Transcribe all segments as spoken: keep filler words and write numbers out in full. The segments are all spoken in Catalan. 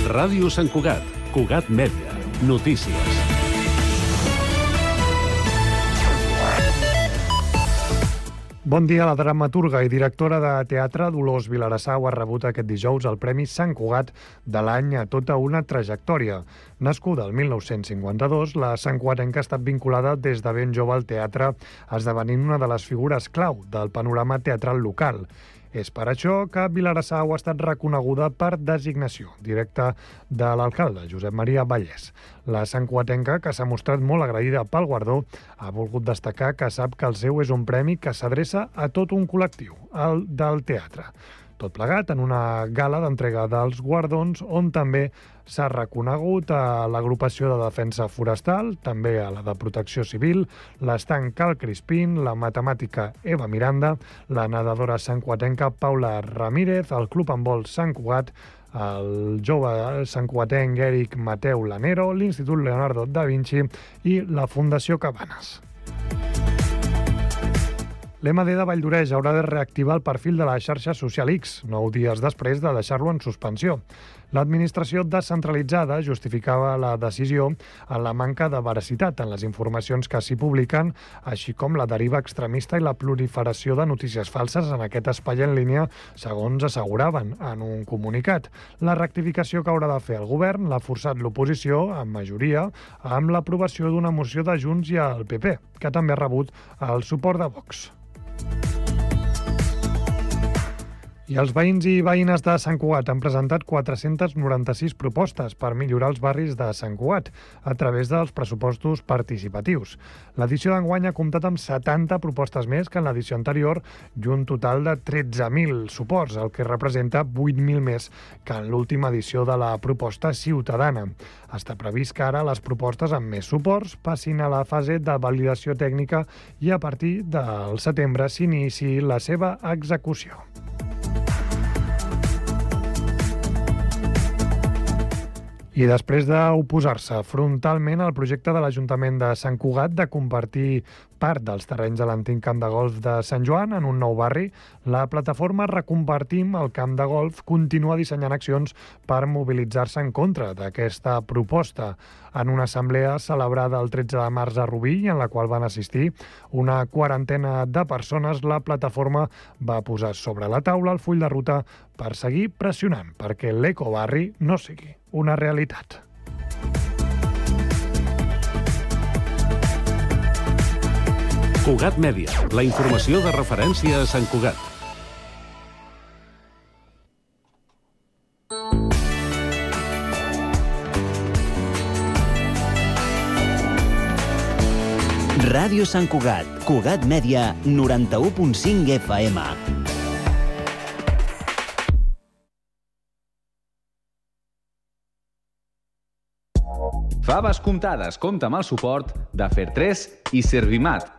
Ràdio Sant Cugat, Cugat Mèdia, notícies. Bon dia. La dramaturga i directora de teatre Dolors Vilarassau ha rebut aquest dijous el Premi Sant Cugat de l'any a tota una trajectòria. Nascuda el mil nou-cents cinquanta-dos, la santcugatenca ha estat vinculada des de ben jove al teatre, esdevenint una de les figures clau del panorama teatral local. És per això que Vilarassau ha estat reconeguda per designació directa de l'alcalde, Josep Maria Vallès. La santcugatenca, que s'ha mostrat molt agraïda pel guardó, ha volgut destacar que sap que el seu és un premi que s'adreça a tot un col·lectiu, el del teatre. Tot plegat en una gala d'entrega dels guardons on també s'ha reconegut a l'agrupació de defensa forestal, també a la de protecció civil, l'estanc Cal Crispín, la matemàtica Eva Miranda, la nedadora santcugatenca Paula Ramírez, el Club Handbol Sant Cugat, el jove santcugatenc Eric Mateu Lanero, l'Institut Leonardo da Vinci i la Fundació Cabanes. L'M D de Valldoreix haurà de reactivar el perfil de la xarxa social X, nou dies després de deixar-lo en suspensió. L'administració descentralitzada justificava la decisió en la manca de veracitat en les informacions que s'hi publiquen, així com la deriva extremista i la proliferació de notícies falses en aquest espai en línia, segons asseguraven en un comunicat. La rectificació que haurà de fer el govern l'ha forçat l'oposició, amb majoria, amb l'aprovació d'una moció de Junts i el P P, que també ha rebut el suport de Vox. I els veïns i veïnes de Sant Cugat han presentat quatre-centes noranta-sis propostes per millorar els barris de Sant Cugat a través dels pressupostos participatius. L'edició d'enguany ha comptat amb setanta propostes més que en l'edició anterior i un total de tretze mil suports, el que representa vuit mil més que en l'última edició de la proposta ciutadana. Està previst que ara les propostes amb més suports passin a la fase de validació tècnica i a partir del setembre s'iniciï la seva execució. I després d'oposar-se frontalment al projecte de l'Ajuntament de Sant Cugat de convertir part dels terrenys de l'antic camp de golf de Sant Joan en un nou barri, la plataforma Reconvertim el camp de golf continua dissenyant accions per mobilitzar-se en contra d'aquesta proposta. En una assemblea celebrada el tretze de març a Rubí, en la qual van assistir una quarantena de persones, la plataforma va posar sobre la taula el full de ruta per seguir pressionant perquè l'ecobarri no sigui una realitat. Cugat Mèdia, la informació de referència a Sant Cugat. Ràdio Sant Cugat, Cugat Mèdia, noranta-u punt cinc F M. Faves comptades compta amb el suport de Fertres i Servimat.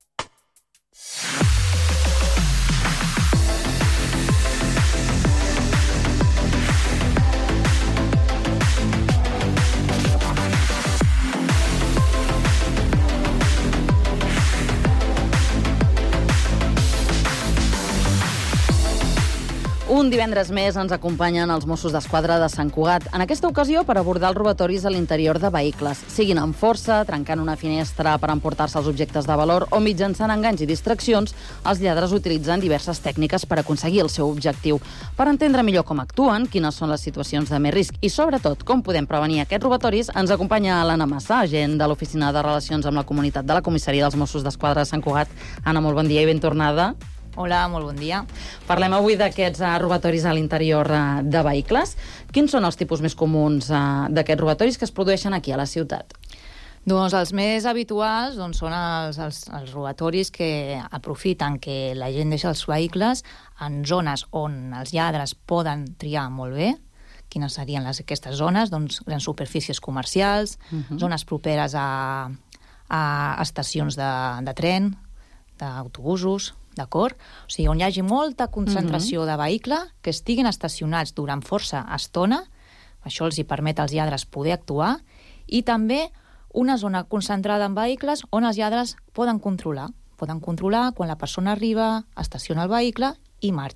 Un divendres més ens acompanyen els Mossos d'Esquadra de Sant Cugat, en aquesta ocasió per abordar els robatoris a l'interior de vehicles, siguin amb força, trencant una finestra per emportar-se els objectes de valor o mitjançant enganys i distraccions, els lladres utilitzen diverses tècniques per aconseguir el seu objectiu. Per entendre millor com actuen, quines són les situacions de més risc i, sobretot, com podem prevenir aquests robatoris, ens acompanya l'Anna Massà, agent de l'Oficina de Relacions amb la Comunitat de la Comissaria dels Mossos d'Esquadra de Sant Cugat. Anna, molt bon dia i ben tornada. Hola, molt bon dia. Parlem avui d'aquests uh, robatoris a l'interior uh, de vehicles. Quins són els tipus més comuns uh, d'aquests robatoris que es produeixen aquí a la ciutat? Doncs els més habituals doncs, són els, els, els robatoris que aprofiten que la gent deixa els vehicles en zones on els lladres poden triar molt bé. Quines serien les, aquestes zones? Doncs grans superfícies comercials, uh-huh. zones properes a, a estacions de, de tren, d'autobusos, d'acord? O sigui, on hi hagi molta concentració uh-huh. de vehicle, que estiguin estacionats durant força estona, això els hi permet als lladres poder actuar, i també una zona concentrada en vehicles on els lladres poden controlar. Poden controlar quan la persona arriba, estaciona el vehicle i marxa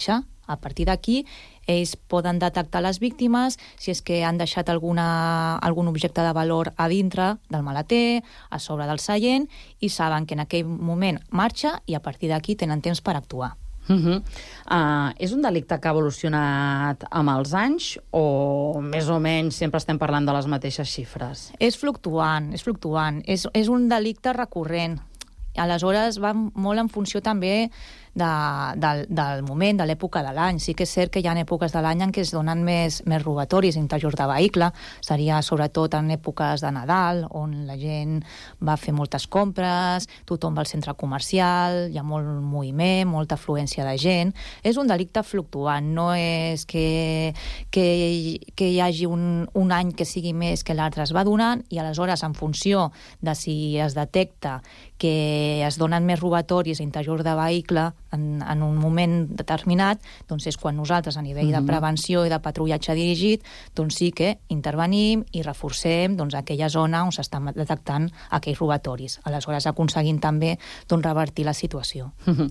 A partir d'aquí, ells poden detectar les víctimes, si és que han deixat alguna, algun objecte de valor a dintre del maleter, a sobre del seient, i saben que en aquell moment marxa i a partir d'aquí tenen temps per actuar. Uh -huh. uh, és un delicte que ha evolucionat amb els anys o més o menys sempre estem parlant de les mateixes xifres? És fluctuant, és fluctuant. És, és un delicte recurrent. Aleshores, va molt en funció també de, del, del moment, de l'època de l'any. Sí que és cert que hi ha èpoques de l'any en què es donen més, més robatoris interiors de vehicle. Seria sobretot en èpoques de Nadal, on la gent va fer moltes compres, tothom va al centre comercial, hi ha molt moviment, molta afluència de gent. És un delicte fluctuant, no és que, que, que hi hagi un, un any que sigui més que l'altre. Es va donant i aleshores, en funció de si es detecta que es donen més robatoris a interior de vehicle en, en un moment determinat, doncs és quan nosaltres, a nivell de prevenció i de patrullatge dirigit, doncs sí que intervenim i reforcem doncs, aquella zona on s'estan detectant aquells robatoris. Aleshores, aconseguint també doncs, revertir la situació.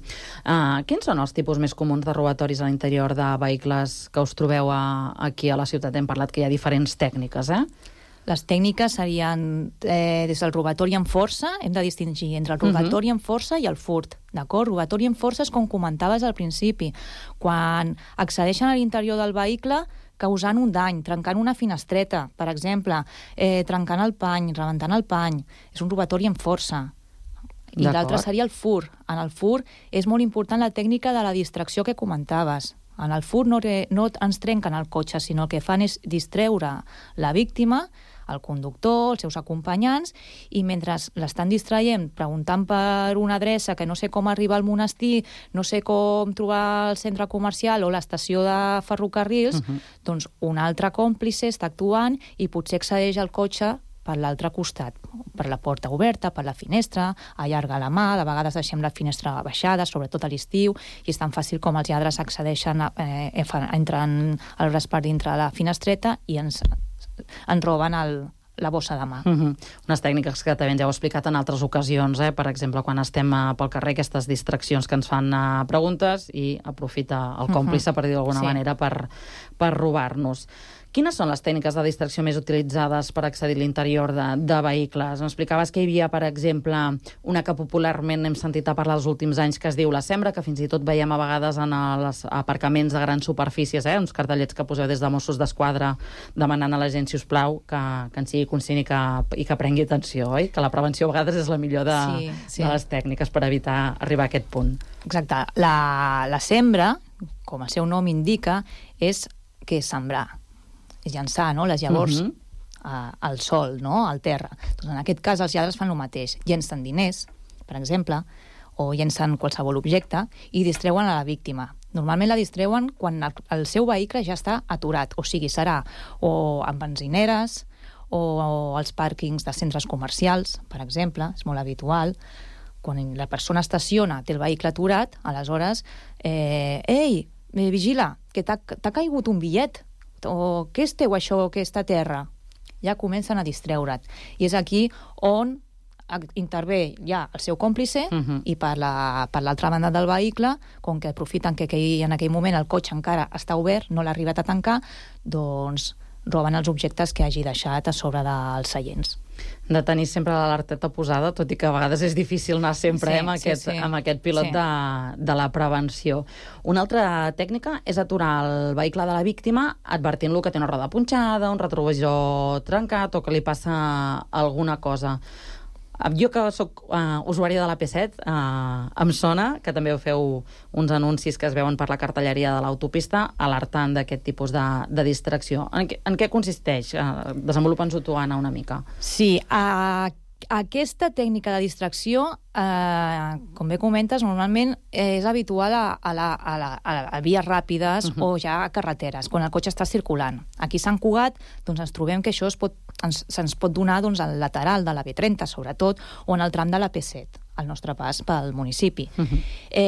Uh, quins són els tipus més comuns de robatoris a l'interior de vehicles que us trobeu a, aquí a la ciutat? Hem parlat que hi ha diferents tècniques, eh? Les tècniques serien eh, des del robatori amb força, hem de distingir entre el robatori uh -huh. amb força i el furt, d'acord? Robatori amb força és com comentaves al principi, quan accedeixen a l'interior del vehicle causant un dany, trencant una finestreta, per exemple, eh, trencant el pany, rebentant el pany, és un robatori amb força. I l'altre seria el furt. En el furt és molt important la tècnica de la distracció que comentaves. En el furt no, re, no ens trenquen el cotxe, sinó el que fan és distreure la víctima, el conductor, els seus acompanyants, i mentre l'estan distraient, preguntant per una adreça, que no sé com arribar al monestir, no sé com trobar el centre comercial o l'estació de ferrocarrils, uh-huh. doncs un altre còmplice està actuant i potser accedeix al cotxe per l'altre costat, per la porta oberta, per la finestra, allarga la mà, de vegades deixem la finestra baixada, sobretot a l'estiu, i és tan fàcil com els lladres accedeixen, eh, entren el braç per dintre de la finestreta i ens, ens roben el, la bossa de mà. Uh -huh. Unes tècniques que també ens heu explicat en altres ocasions, eh? Per exemple, quan estem uh, pel carrer, aquestes distraccions que ens fan uh, preguntes i aprofita el còmplice, uh -huh. per dir d'alguna sí. manera, per, per robar-nos. Quines són les tècniques de distracció més utilitzades per accedir a l'interior de, de vehicles? M'explicaves que hi havia, per exemple, una que popularment hem sentit a parlar els últims anys, que es diu la sembra, que fins i tot veiem a vegades en els aparcaments de grans superfícies, eh? Uns cartellets que poseu des de Mossos d'Esquadra demanant a la gent, si us plau, que, que en sigui conscient i que, i que prengui atenció, oi? Que la prevenció a vegades és la millor de, sí, sí. de les tècniques per evitar arribar a aquest punt. Exacte. La, la sembra, com el seu nom indica, és que és sembrar. És llançar, no?, les llavors uh-huh. a, al sol, no?, al terra. Doncs en aquest cas els lladres fan el mateix. Llencen diners, per exemple, o llencen qualsevol objecte i distreuen a la víctima. Normalment la distreuen quan el, el seu vehicle ja està aturat, o sigui, serà o en benzineres o, o als pàrquings de centres comercials, per exemple, és molt habitual. Quan la persona estaciona, té el vehicle aturat, aleshores, eh, ei, vigila, que t'ha, t'ha caigut un bitllet, o què esteu això, aquesta terra? Ja comencen a distreure't. I és aquí on intervé ja el seu còmplice uh-huh. i per la, per l'altra banda del vehicle, com que aprofiten que aquell, en aquell moment el cotxe encara està obert, no l'ha arribat a tancar, doncs roben els objectes que hagi deixat a sobre dels seients. De tenir sempre l'alerteta posada, tot i que a vegades és difícil anar sempre sí, eh, amb, sí, aquest, sí. amb aquest pilot sí. de, de la prevenció. Una altra tècnica és aturar el vehicle de la víctima advertint-lo que té una roda punxada, un retrovisor trencat o que li passa alguna cosa. Jo, que sóc uh, usuària de l'A P set, uh, em sona que també feu uns anuncis que es veuen per la cartelleria de l'autopista alertant d'aquest tipus de, de distracció. En, què, en què consisteix? Uh, Desenvolupa'ns-ho tu, Anna, una mica. Sí, uh, aquesta tècnica de distracció, eh, com bé comentes, normalment és habitual a, a, la, a, la, a vies ràpides uh-huh. o ja a carreteres, quan el cotxe està circulant. Aquí a Sant Cugat doncs, ens trobem que això es pot, ens, se'ns pot donar doncs, al lateral de la B trenta, sobretot, o en el tram de la P set, al nostre pas pel municipi. Uh-huh.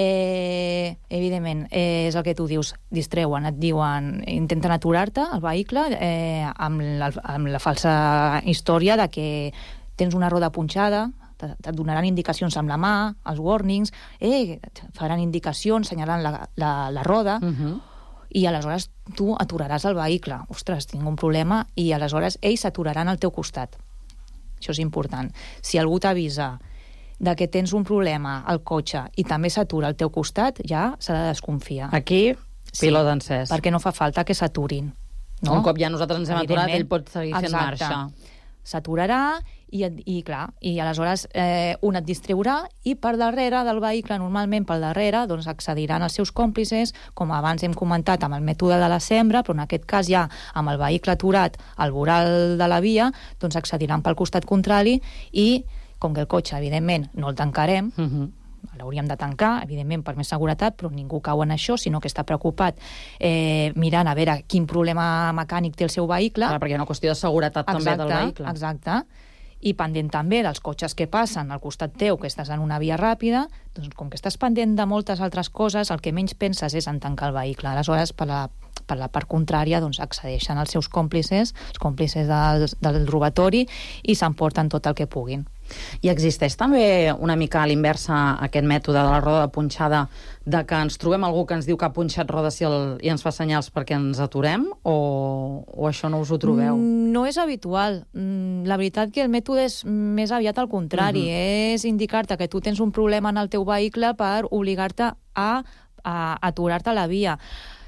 Eh, evidentment, eh, és el que tu dius, distreuen, et diuen, intenten aturar-te, el vehicle, eh, amb, la, amb la falsa història de que tens una roda punxada, et donaran indicacions amb la mà, els warnings, eh, faran indicacions senyalant la, la, la roda, uh-huh. i aleshores tu aturaràs el vehicle. Ostres, tinc un problema, i aleshores ells s'aturaran al teu costat. Això és important. Si algú t'avisa de que tens un problema al cotxe i també s'atura al teu costat, ja s'ha de desconfiar. Aquí, pilot encès. Perquè no fa falta que s'aturin. No? Un cop ja nosaltres ens hem aturat, ell pot seguir fent Exacte. marxa. S'aturarà i, i, clar, i aleshores eh, un et distraurà i per darrere del vehicle, normalment per darrere, doncs accediran els seus còmplices, com abans hem comentat amb el mètode de la sembra, però en aquest cas ja amb el vehicle aturat al voral de la via, doncs accediran pel costat contrari i, com que el cotxe, evidentment, no el tancarem, uh -huh. l'hauríem de tancar, evidentment, per més seguretat, però ningú cau en això, sinó que està preocupat eh, mirant a veure quin problema mecànic té el seu vehicle. Clar, perquè hi ha una qüestió de seguretat exacte, també del vehicle. Exacte, i pendent també dels cotxes que passen al costat teu, que estàs en una via ràpida, doncs com que estàs pendent de moltes altres coses, el que menys penses és en tancar el vehicle. Aleshores, per la, per la part contrària, doncs accedeixen els seus còmplices, els còmplices del, del robatori, i s'emporten tot el que puguin. I existeix també una mica a l'inversa aquest mètode de la roda de punxada, de que ens trobem algú que ens diu que ha punxat rodes i, el, i ens fa senyals perquè ens aturem, o, o això no us ho trobeu? Mm, no és habitual. Mm, la veritat que el mètode és més aviat al contrari. Uh-huh. És indicar-te que tu tens un problema en el teu vehicle per obligar-te a, a aturar-te a la via.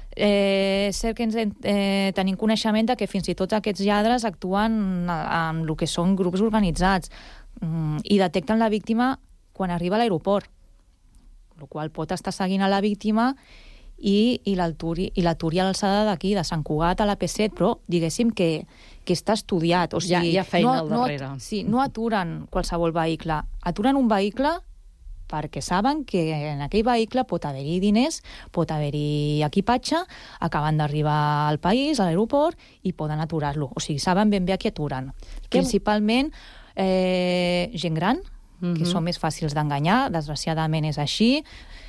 Eh, és cert que ens, eh, tenim coneixement de que fins i tot aquests lladres actuen en el que són grups organitzats i detecten la víctima quan arriba a l'aeroport, el qual pot estar seguint a la víctima i, i l'aturi a l'alçada d'aquí, de Sant Cugat a l'A P set, però diguéssim que, que està estudiat. O sigui, ja hi ha feina no, al darrere. No, sí, no aturen qualsevol vehicle. Aturen un vehicle perquè saben que en aquell vehicle pot haver-hi diners, pot haver-hi equipatge, acaben d'arribar al país, a l'aeroport, i poden aturar-lo. O sigui, saben ben bé a qui aturen. Que... Principalment eh, gent gran, uh-huh. que són més fàcils d'enganyar, desgraciadament és així,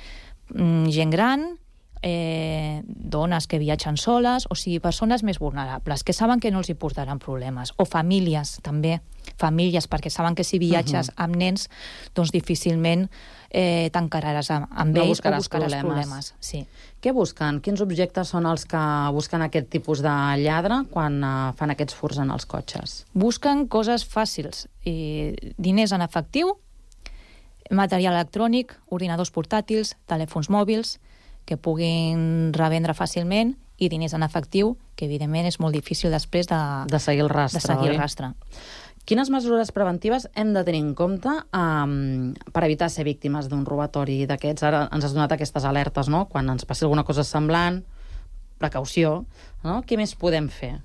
mm, gent gran, eh, dones que viatgen soles, o sigui, persones més vulnerables, que saben que no els hi portaran problemes, o famílies també, famílies, perquè saben que si viatges uh-huh. amb nens, doncs difícilment eh, t'encararàs amb, amb no ells buscaràs o buscaràs problemes. problemes. Sí. Què busquen? Quins objectes són els que busquen aquest tipus de lladre quan uh, fan aquests furts en els cotxes? Busquen coses fàcils, eh, diners en efectiu, material electrònic, ordinadors portàtils, telèfons mòbils, que puguin revendre fàcilment, i diners en efectiu, que evidentment és molt difícil després de, de seguir el rastre. De seguir oi? el rastre. Quines mesures preventives hem de tenir en compte um, per evitar ser víctimes d'un robatori d'aquests? Ara ens has donat aquestes alertes, no? Quan ens passi alguna cosa semblant, precaució, no? Què més podem fer?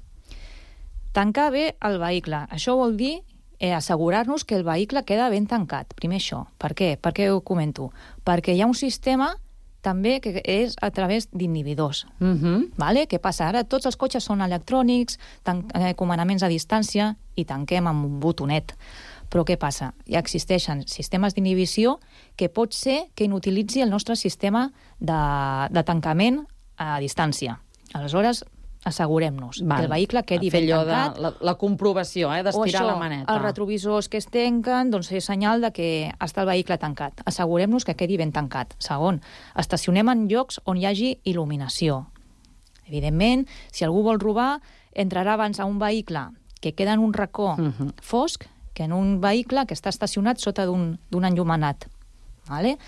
Tancar bé el vehicle. Això vol dir eh, assegurar-nos que el vehicle queda ben tancat. Primer això. Per què? Per què ho comento? Perquè hi ha un sistema també que és a través d'inhibidors. Uh-huh. Vale? Què passa? Ara tots els cotxes són electrònics, eh, comandaments a distància, i tanquem amb un botonet. Però què passa? Ja existeixen sistemes d'inhibició que pot ser que inutilitzi el nostre sistema de, de tancament a distància. Aleshores, assegurem-nos que el vehicle quedi ben tancat. De, la, la comprovació, eh, d'estirar la maneta. Els retrovisors que es tanquen, doncs és senyal de que està el vehicle tancat. Assegurem-nos que quedi ben tancat. Segon, estacionem en llocs on hi hagi il·luminació. Evidentment, si algú vol robar, entrarà abans a un vehicle que queda en un racó uh-huh. fosc que en un vehicle que està estacionat sota d'un enllumenat. Vale?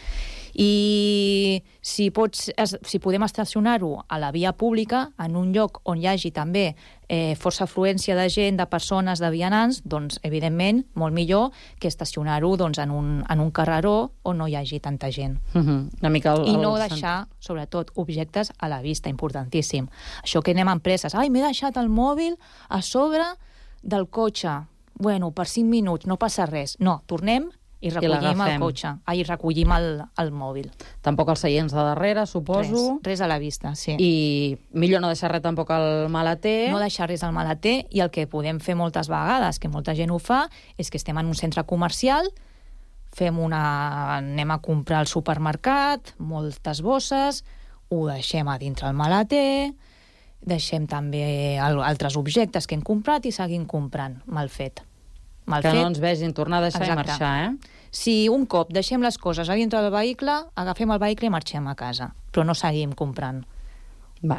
I si, pots, si podem estacionar-ho a la via pública, en un lloc on hi hagi també eh, força afluència de gent, de persones, de vianants, doncs, evidentment, molt millor que estacionar-ho doncs, en, un, en un carreró on no hi hagi tanta gent. Uh-huh. Una mica el, I no el... deixar, sobretot, objectes a la vista, importantíssim. Això que anem a empreses, ai, m'he deixat el mòbil a sobre del cotxe. Bueno, per cinc minuts, no passa res. No, tornem i recollim el cotxe. Ai, recollim el, el mòbil. Tampoc els seients de darrere, suposo. Res, res a la vista, sí. I millor no deixar res tampoc al maleter. No deixar res al maleter, i el que podem fer moltes vegades, que molta gent ho fa, és que estem en un centre comercial, fem una... anem a comprar al supermercat, moltes bosses, ho deixem a dintre el maleter, deixem també altres objectes que hem comprat i seguim comprant. Mal fet. Mal que fet. no ens vegin tornar a deixar Exacte. I marxar, eh? Si un cop deixem les coses a dintre del vehicle, agafem el vehicle i marxem a casa, però no seguim comprant. Val.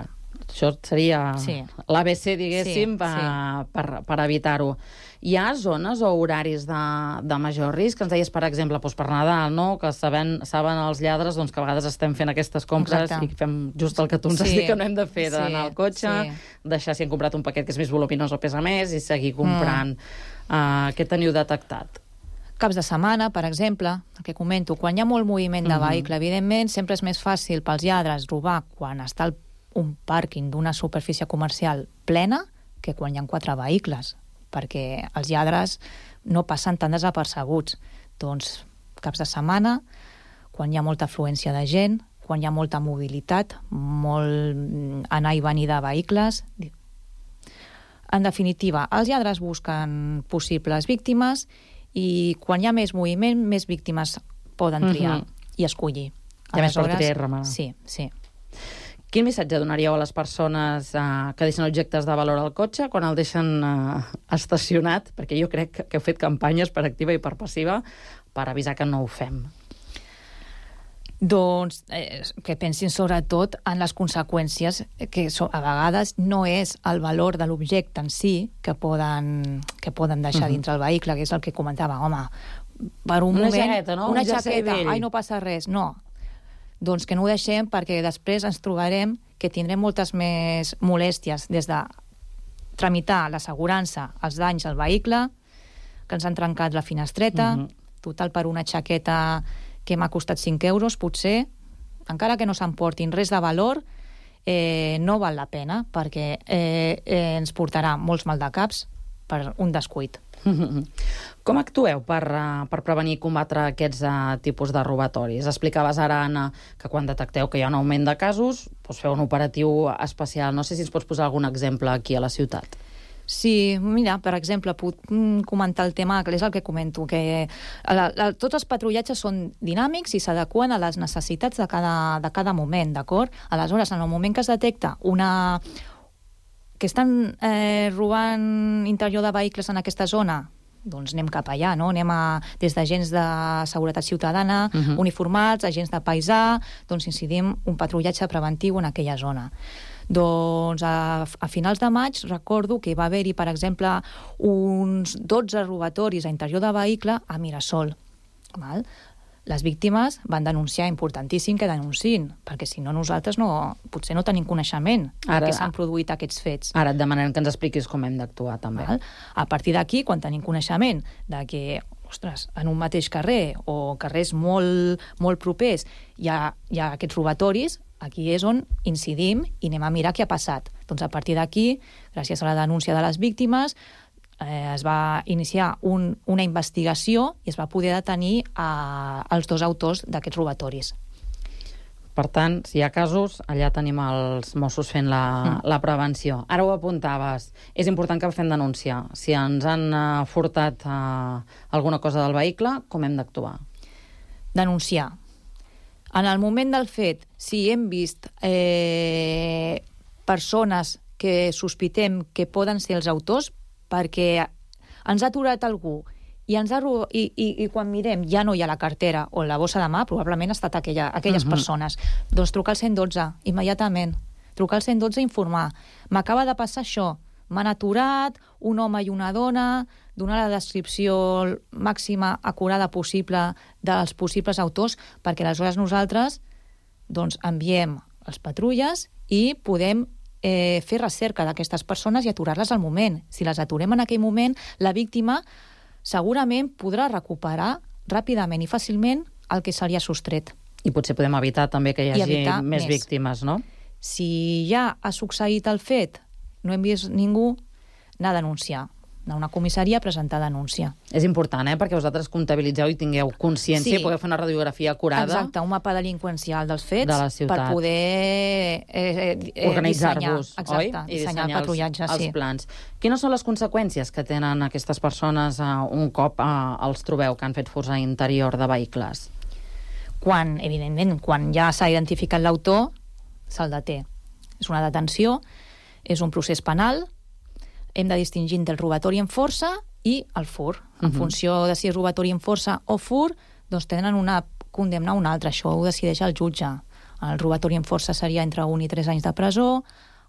Això seria Sí. l'A B C, diguéssim, Sí, per, sí. per, per evitar-ho. Hi ha zones o horaris de, de major risc? Ens deies, per exemple, doncs per Nadal, no? Que saben, saben els lladres doncs, que a vegades estem fent aquestes compres Exacte. i fem just el que tu ens has Sí. dit que no hem de fer, d'anar Sí, al cotxe, sí. deixar si hem comprat un paquet que és més voluminós o pesa més i seguir comprant. Mm. Uh, què teniu detectat? Caps de setmana, per exemple, el que comento, quan hi ha molt moviment de Mhm. vehicle, evidentment, sempre és més fàcil pels lladres robar quan està el, un pàrquing d'una superfície comercial plena que quan hi ha quatre vehicles, perquè els lladres no passen tan desapercebuts. Doncs, caps de setmana, quan hi ha molta afluència de gent, quan hi ha molta mobilitat, molt anar i venir de vehicles. En definitiva, els lladres busquen possibles víctimes i quan hi ha més moviment, més víctimes poden triar Mhm. i escollir. Hi ha més per Aleshores, triar i remenar. Sí, sí. Quin missatge donaríeu a les persones eh, que deixen objectes de valor al cotxe quan el deixen eh, estacionat? Perquè jo crec que, que heu fet campanyes per activa i per passiva per avisar que no ho fem. Doncs eh, que pensin sobretot en les conseqüències, que so, a vegades no és el valor de l'objecte en si que poden, que poden deixar Mhm. dintre el vehicle, que és el que comentava, home, per un Una moment... jaqueta, no? Una Un jersei jaqueta, vell. ai, no passa res. No, doncs que no ho deixem perquè després ens trobarem que tindrem moltes més molèsties des de tramitar l'assegurança, els danys al vehicle, que ens han trencat la finestreta, Mhm. total per una jaqueta que m'ha costat cinc euros, potser, encara que no s'emportin res de valor, eh, no val la pena, perquè eh, eh, ens portarà molts maldecaps per un descuit. Com actueu per, uh, per prevenir i combatre aquests uh, tipus de robatoris? Explicaves ara, Anna, que quan detecteu que hi ha un augment de casos, doncs feu un operatiu especial. No sé si ens pots posar algun exemple aquí a la ciutat. Sí, mira, per exemple, puc mm, comentar el tema, que és el que comento, que la, la, tots els patrullatges són dinàmics i s'adequen a les necessitats de cada, de cada moment, d'acord? Aleshores, en el moment que es detecta una... que estan eh, robant interior de vehicles en aquesta zona, doncs anem cap allà, no? Anem a, des d'agents de seguretat ciutadana, Mhm. uniformats, agents de paisà, doncs incidim un patrullatge preventiu en aquella zona. Doncs a, a finals de maig recordo que va haver-hi, per exemple, uns dotze robatoris a interior de vehicle a Mirasol. Val? Les víctimes van denunciar, importantíssim que denunciïn, perquè si no nosaltres no, potser no tenim coneixement Ara- que s'han produït aquests fets. Ara et demanem que ens expliquis com hem d'actuar, també. Val? A partir d'aquí, quan tenim coneixement de que, ostres, en un mateix carrer o carrers molt, molt propers hi ha, hi ha aquests robatoris, aquí és on incidim i anem a mirar què ha passat. Doncs a partir d'aquí, gràcies a la denúncia de les víctimes, eh, es va iniciar un, una investigació i es va poder detenir a, els dos autors d'aquests robatoris. Per tant, si hi ha casos, allà tenim els Mossos fent la, Mm. la prevenció. Ara ho apuntaves. És important que fem denúncia. Si ens han uh, furtat uh, alguna cosa del vehicle, com hem d'actuar? Denunciar. En el moment del fet, si hem vist eh, persones que sospitem que poden ser els autors, perquè ens ha aturat algú i, ens ha, ro- i, i, i quan mirem ja no hi ha la cartera o la bossa de mà, probablement ha estat aquella, aquelles Mhm. persones. Doncs trucar al cent dotze, immediatament. Trucar al cent dotze i informar. M'acaba de passar això. M'han aturat, un home i una dona, donar la descripció màxima acurada possible dels possibles autors, perquè aleshores nosaltres doncs, enviem els patrulles i podem eh, fer recerca d'aquestes persones i aturar-les al moment. Si les aturem en aquell moment, la víctima segurament podrà recuperar ràpidament i fàcilment el que se li ha sostret. I potser podem evitar també que hi I hagi evitar més, més. víctimes, no? Si ja ha succeït el fet, no hem vist ningú, anar a denunciar. Anar a una comissaria a presentar denúncia. És important, eh?, perquè vosaltres comptabilitzeu i tingueu consciència Sí. i podeu fer una radiografia acurada. Exacte, un mapa delinqüencial dels fets De la ciutat. per poder eh, eh, Organitzar-vos, dissenyar, oi? exacte, I dissenyar el els, patrullatge, els sí. plans. Quines són les conseqüències que tenen aquestes persones uh, un cop uh, els trobeu que han fet furs a interior de vehicles? Quan, evidentment, quan ja s'ha identificat l'autor, se'l deté. És una detenció, és un procés penal, hem de distingir entre el robatori en força i el fur. En Mhm. funció de si és robatori en força o fur, doncs tenen una condemna a una altra. Això ho decideix el jutge. El robatori en força seria entre un i tres anys de presó,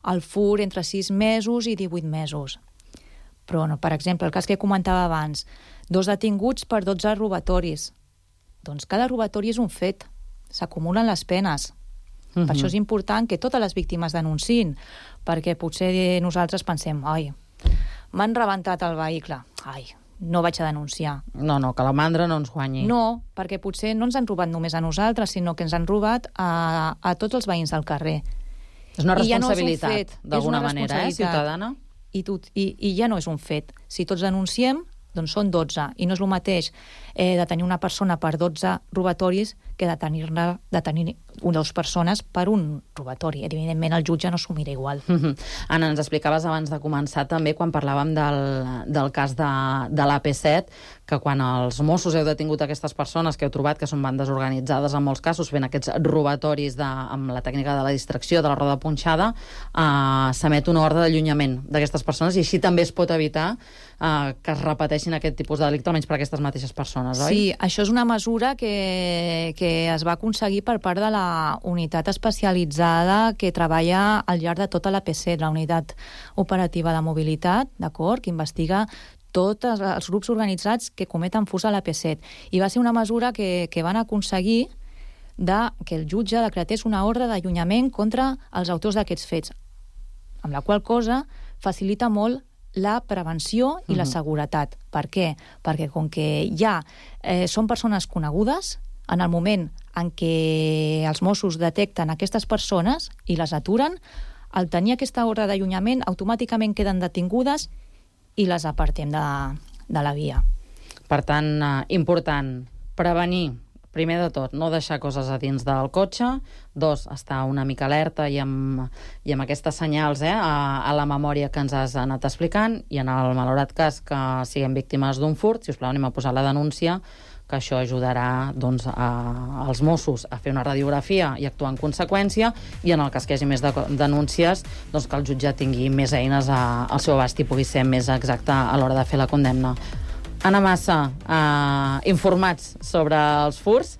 el fur entre sis mesos i divuit mesos. Però, no, per exemple, el cas que comentava abans, dos detinguts per dotze robatoris. Doncs cada robatori és un fet. S'acumulen les penes. Uh-huh. Per això és important que totes les víctimes denunciïn, perquè potser nosaltres pensem, ai, m'han rebentat el vehicle, ai, no vaig a denunciar. No, no, que la mandra no ens guanyi. No, perquè potser no ens han robat només a nosaltres, sinó que ens han robat a, a tots els veïns del carrer. És una responsabilitat, ja no és un fet, d'alguna manera, eh, ciutadana? I, tu, i, I ja no és un fet. Si tots denunciem, doncs són dotze. I no és el mateix eh, de tenir una persona per dotze robatoris que de tenir-ne de tenir dues persones per un robatori. Evidentment, el jutge no s'ho mira igual. Mm-hmm. Anna, ens explicaves abans de començar també, quan parlàvem del, del cas de, de l'A P set, que quan els Mossos heu detingut aquestes persones que heu trobat que són bandes organitzades en molts casos, fent aquests robatoris de, amb la tècnica de la distracció, de la roda punxada, eh, s'emet una ordre d'allunyament d'aquestes persones i així també es pot evitar eh, que es repeteixin aquest tipus de delicte, almenys per aquestes mateixes persones, oi? Sí, això és una mesura que, que es va aconseguir per part de la unitat especialitzada que treballa al llarg de tota l'A P set, la unitat operativa de mobilitat, d'acord, que investiga tots els grups organitzats que cometen furs a l'A P set. I va ser una mesura que, que van aconseguir de que el jutge decretés una ordre d'allunyament contra els autors d'aquests fets, amb la qual cosa facilita molt la prevenció i la seguretat. Per què? Perquè com que ja eh, són persones conegudes, en el moment en què els Mossos detecten aquestes persones i les aturen, al tenir aquesta ordre d'allunyament, automàticament queden detingudes i les apartem de, de la via. Per tant, eh, important, prevenir, primer de tot, no deixar coses a dins del cotxe, dos, estar una mica alerta i amb, i amb aquestes senyals eh, a, a la memòria que ens has anat explicant, i en el malaurat cas que siguem víctimes d'un furt, si us plau, anem a posar la denúncia, que això ajudarà doncs, a, als Mossos a fer una radiografia i actuar en conseqüència, i en el cas que hi hagi més de, denúncies, doncs que el jutge tingui més eines a, al seu abast i pugui ser més exacte a l'hora de fer la condemna. Anna Massa, eh, informats sobre els furs,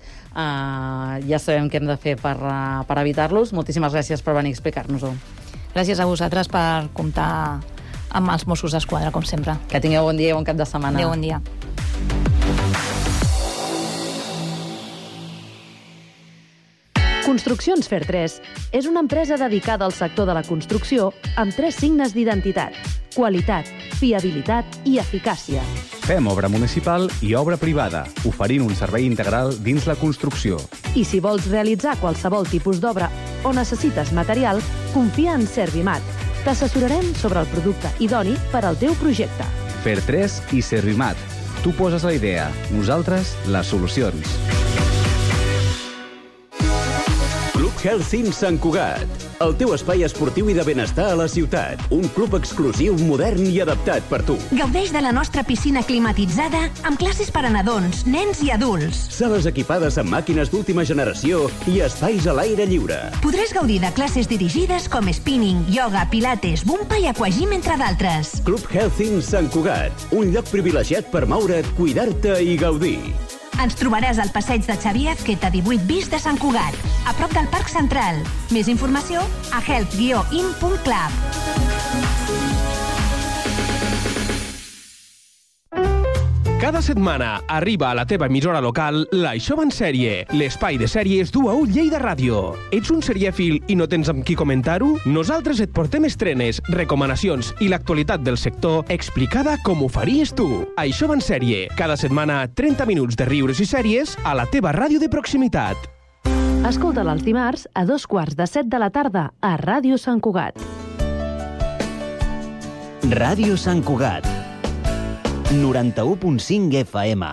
eh, ja sabem què hem de fer per, uh, per evitar-los. Moltíssimes gràcies per venir a explicar-nos-ho. Gràcies a vosaltres per comptar amb els Mossos d'Esquadra, com sempre. Que tingueu bon dia i bon cap de setmana. Adéu, bon dia. Construccions Fer tres és una empresa dedicada al sector de la construcció amb tres signes d'identitat: qualitat, fiabilitat i eficàcia. Fem obra municipal i obra privada, oferint un servei integral dins la construcció. I si vols realitzar qualsevol tipus d'obra o necessites material, confia en Servimat. T'assessorarem sobre el producte idoni per al teu projecte. Fer tres i Servimat. Tu poses la idea, nosaltres les solucions. Healthing Sant Cugat, el teu espai esportiu i de benestar a la ciutat. Un club exclusiu, modern i adaptat per tu. Gaudeix de la nostra piscina climatitzada amb classes per a nadons, nens i adults. Sales equipades amb màquines d'última generació i espais a l'aire lliure. Podràs gaudir de classes dirigides com spinning, yoga, pilates, bumpa i aquagym, entre d'altres. Club Healthing Sant Cugat, un lloc privilegiat per moure't, cuidar-te i gaudir. Ens trobaràs al passeig de Xavier Azqueta divuit bis de Sant Cugat, a prop del Parc Central. Més informació a health guió in punt club. Cada setmana arriba a la teva emissora local l'Això va en sèrie, l'espai de sèries d'U A U Lleida Ràdio. Ets un serièfil i no tens amb qui comentar-ho? Nosaltres et portem estrenes, recomanacions i l'actualitat del sector explicada com ho faries tu. Això va en sèrie, cada setmana trenta minuts de riures i sèries a la teva ràdio de proximitat. Escolta'l els dimarts a dos quarts de set de la tarda a Ràdio Sant Cugat. Ràdio Sant Cugat. noranta-u punt cinc F M.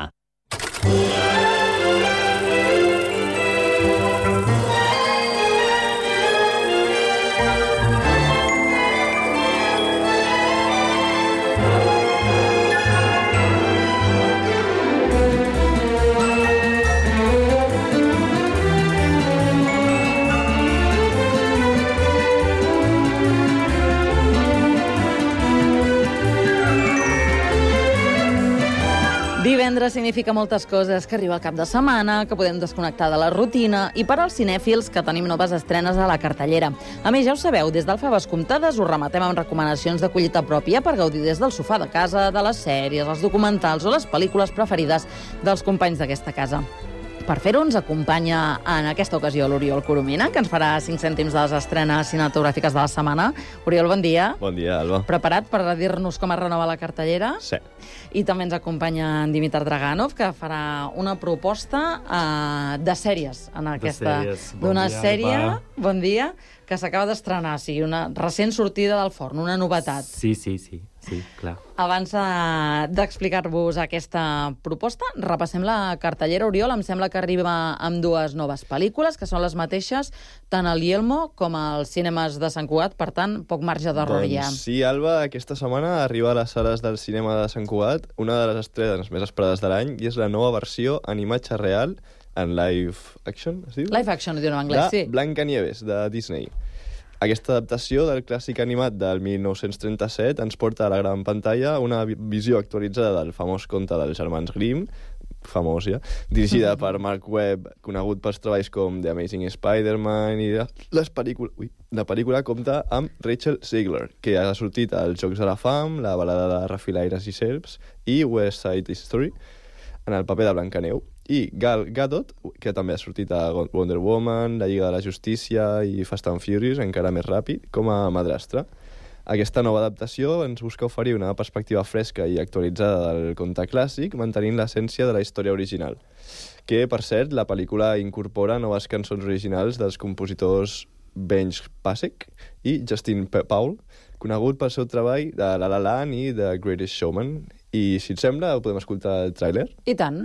divendres significa moltes coses, que arriba el cap de setmana, que podem desconnectar de la rutina, i per als cinèfils que tenim noves estrenes a la cartellera. A més, ja ho sabeu, des del Faves Comptades us rematem amb recomanacions de collita pròpia per gaudir des del sofà de casa, de les sèries, els documentals o les pel·lícules preferides dels companys d'aquesta casa. Per fer-ho ens acompanya en aquesta ocasió l'Oriol Coromina, que ens farà cinc cèntims de les estrenes cinematogràfiques de la setmana. Oriol, bon dia. Bon dia, Alba. Preparat per dir-nos com es renova la cartellera? Sí. I també ens acompanya en Dimitar Draganov, que farà una proposta uh, de sèries en aquesta... Bon d'una dia, sèrie, Alba. bon dia, que s'acaba d'estrenar, o sigui, una recent sortida del forn, una novetat. Sí, sí, sí, sí, clar. Abans uh, d'explicar-vos aquesta proposta, repassem la cartellera. Oriol, em sembla que arriba amb dues noves pel·lícules, que són les mateixes, tant al Yelmo com als cinemes de Sant Cugat, per tant, poc marge d'error doncs ja. Sí, Alba, aquesta setmana arriba a les sales del cinema de Sant Cugat una de les estrenes més esperades de l'any, i és la nova versió en imatge real, en live action, es diu? Live action, ho diuen en anglès, sí. De Blancanieves, de Disney. Aquesta adaptació del clàssic animat del mil nou-cents trenta-set ens porta a la gran pantalla una visió actualitzada del famós conte dels germans Grimm, famós ja, dirigida per Mark Webb, conegut pels treballs com The Amazing Spider-Man, i les pel·lícules... Ui, la pel·lícula compta amb Rachel Zegler, que ha sortit als Jocs de la Fam, la balada de Rafilaires i Serps i West Side Story, en el paper de Blancaneu, i Gal Gadot, que també ha sortit a Wonder Woman, La Lliga de la Justícia i Fast and Furious, encara més ràpid, com a madrastra. Aquesta nova adaptació ens busca oferir una perspectiva fresca i actualitzada del conte clàssic, mantenint l'essència de la història original. Que, per cert, la pel·lícula incorpora noves cançons originals dels compositors Benj Pasek i Justin Paul, conegut pel seu treball de La La Land i The Greatest Showman. I, si et sembla, podem escoltar el tràiler? I tant.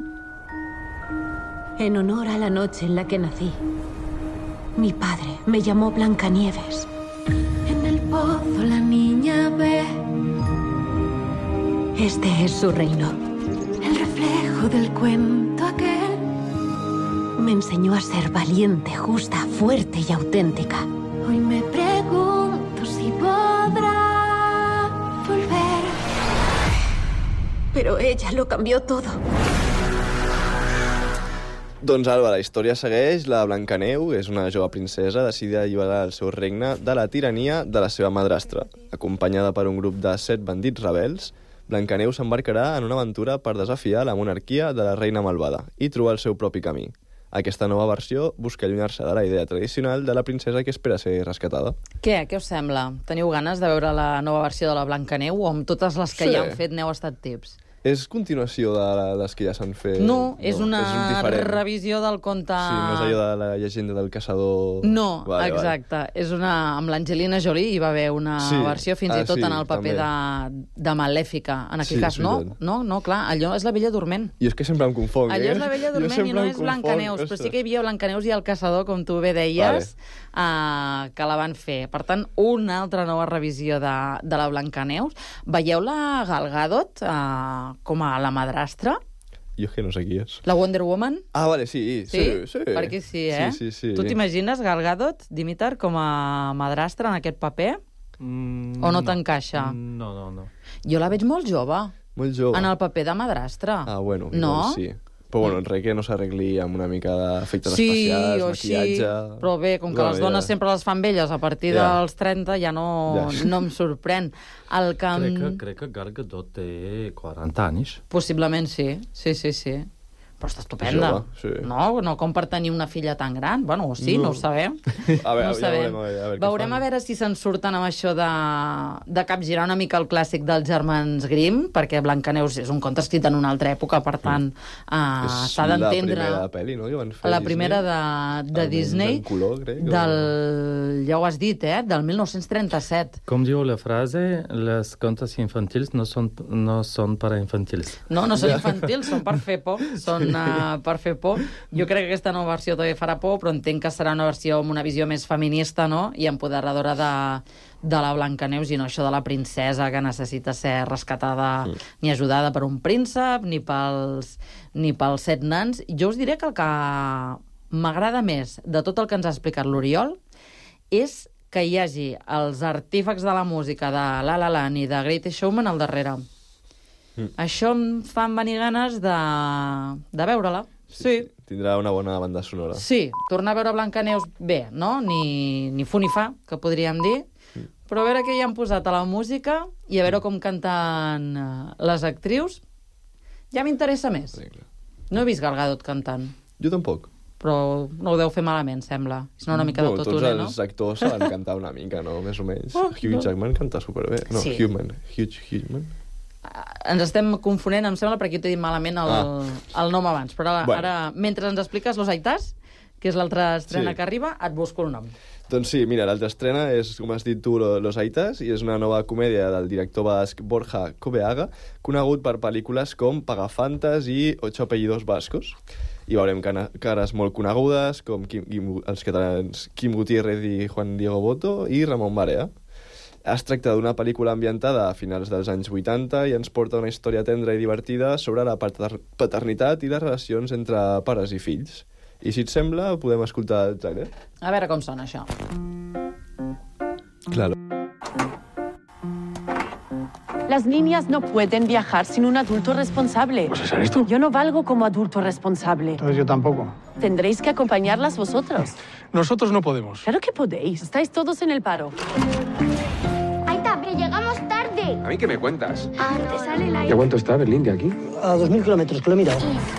En honor a la noche en la que nací, mi padre me llamó Blancanieves. En el pozo la niña ve. Este es su reino, el reflejo del cuento aquel. Me enseñó a ser valiente, justa, fuerte y auténtica. Hoy me pregunto si podrá volver. Pero ella lo cambió todo. Doncs, Alba, la història segueix. La Blancaneu és una jove princesa decidida a alliberar el seu regne de la tirania de la seva madrastra. Acompanyada per un grup de set bandits rebels, Blancaneu s'embarcarà en una aventura per desafiar la monarquia de la reina malvada i trobar el seu propi camí. Aquesta nova versió busca allunyar-se de la idea tradicional de la princesa que espera ser rescatada. Què? Què us sembla? Teniu ganes de veure la nova versió de la Blancaneu o amb totes les que Sí. ja han fet n'heu estat tips? És continuació de les que ja s'han fet? No, és una és diferent. revisió del conte... Sí, no és allò de la llegenda del caçador... No, vale, exacte. Vale. És una... Amb l'Angelina Jolie hi va haver una Sí. versió fins Ah, i tot sí, en el paper de, de Malèfica. En aquest Sí, cas, és no? veritat. No, no, clar, allò és la Bella Dorment. Jo és que sempre em confonc, eh? Allò és la Bella Jo Dorment i no sempre em és confonc, Blancaneus, però sí ostres. que hi havia Blancaneus i el Caçador, com tu bé deies, vale. uh, que la van fer. Per tant, una altra nova revisió de, de la Blancaneus. Veieu la Gal Gadot uh, com a la madrastra? Jo és que no sé qui és. La Wonder Woman? Ah, vale, sí, sí, Sí? sí. Perquè sí, eh? Sí, sí, sí. Tu t'imagines Gal Gadot, Dimitar, com a madrastra en aquest paper? Mm, O no, no. t'encaixa? No, no, no. Jo la veig molt jove. Molt jove. En el paper de madrastra. Ah, bueno, no? sí. Però bueno, res que no s'arregli amb una mica d'efectes Sí, especials, o maquillatge... sí, però bé, com que Bueno, les dones ja. sempre les fan velles a partir Ja. dels trenta ja no, Ja. no em sorprèn. El que... em- Crec que, crec que Gal Gadot té quaranta anys. Possiblement sí, sí, sí, sí. Però està estupenda. Jove, sí. No, no com per tenir una filla tan gran. Bueno, o sí, no, no ho sabem. A veure, no ho ja sabem. veurem, a veure, a veure què Veurem fan. a veure si se'n surten amb això de, de capgirar una mica el clàssic dels germans Grimm, perquè Blancaneus és un conte escrit en una altra època, per tant, uh, És s'ha d'entendre... la primera pel·li, no?, que van fer La Disney. primera de, de Almenys Disney, en color, crec, o- del, ja ho has dit, eh? del mil nou-cents trenta-set. Com diu la frase, les contes infantils no són, no són per a infantils. No, no són infantils, són per fer por. Són uh, per fer por. Jo crec que aquesta nova versió també farà por, però entenc que serà una versió amb una visió més feminista, no?, i empoderadora de, de la Blancaneus, i no això de la princesa que necessita ser rescatada mm. ni ajudada per un príncep, ni pels, ni pels set nans. Jo us diré que el que m'agrada més de tot el que ens ha explicat l'Oriol és que hi hagi els artífecs de la música de La La Land i de Greatest Showman al darrere. Mm. Això em fan venir ganes de, de veure-la. Sí, sí. Tindrà una bona banda sonora. Sí, tornar a veure Blancaneus bé, no? Ni, ni fu ni fa, que podríem dir. Mm. Però a veure què hi han posat a la música i a veure com canten les actrius, ja m'interessa més. Sí, no he vist Gal Gadot cantant. Jo tampoc. Però no ho deu fer malament, sembla. És una mica no, d'autotune, no? Tots els actors saben cantar una mica, no? Més o menys. Oh, Hugh no. Jackman canta superbé. No, sí. Human. Hugh Jackman. Ens estem confonent, em sembla, perquè t'he dit malament el, ah. el nom abans. Però ara, bueno. ara, mentre ens expliques Los Aitas, que és l'altra estrena sí. que arriba, et busco el nom. Doncs sí, mira, l'altra estrena és, com has dit tu, Los Aitas, i és una nova comèdia del director basc Borja Coveaga, conegut per pel·lícules com Pagafantas i Ocho apellidos vascos. I veurem cares molt conegudes, com Quim, Quim, els catalans Quim Gutiérrez i Juan Diego Boto i Ramon Barea. Es tracta d'una pel·lícula ambientada a finals dels anys vuitanta i ens porta una història tendra i divertida sobre la paternitat i les relacions entre pares i fills. I si et sembla, podem escoltar el trailer. A veure com sona això. Claro. Las niñas no pueden viajar sin un adulto responsable. ¿Pues es esto? Yo no valgo como adulto responsable. Entonces yo tampoco. Tendréis que acompañarlas vosotros. Nosotros no podemos. Claro que podéis. Estáis todos en el paro. Aita, pero llegamos tarde. ¿A mí qué me cuentas? Ah, te sale el aire. ¿Y a cuánto está Berlín de aquí? A dos mil kilómetros, que lo he mirado.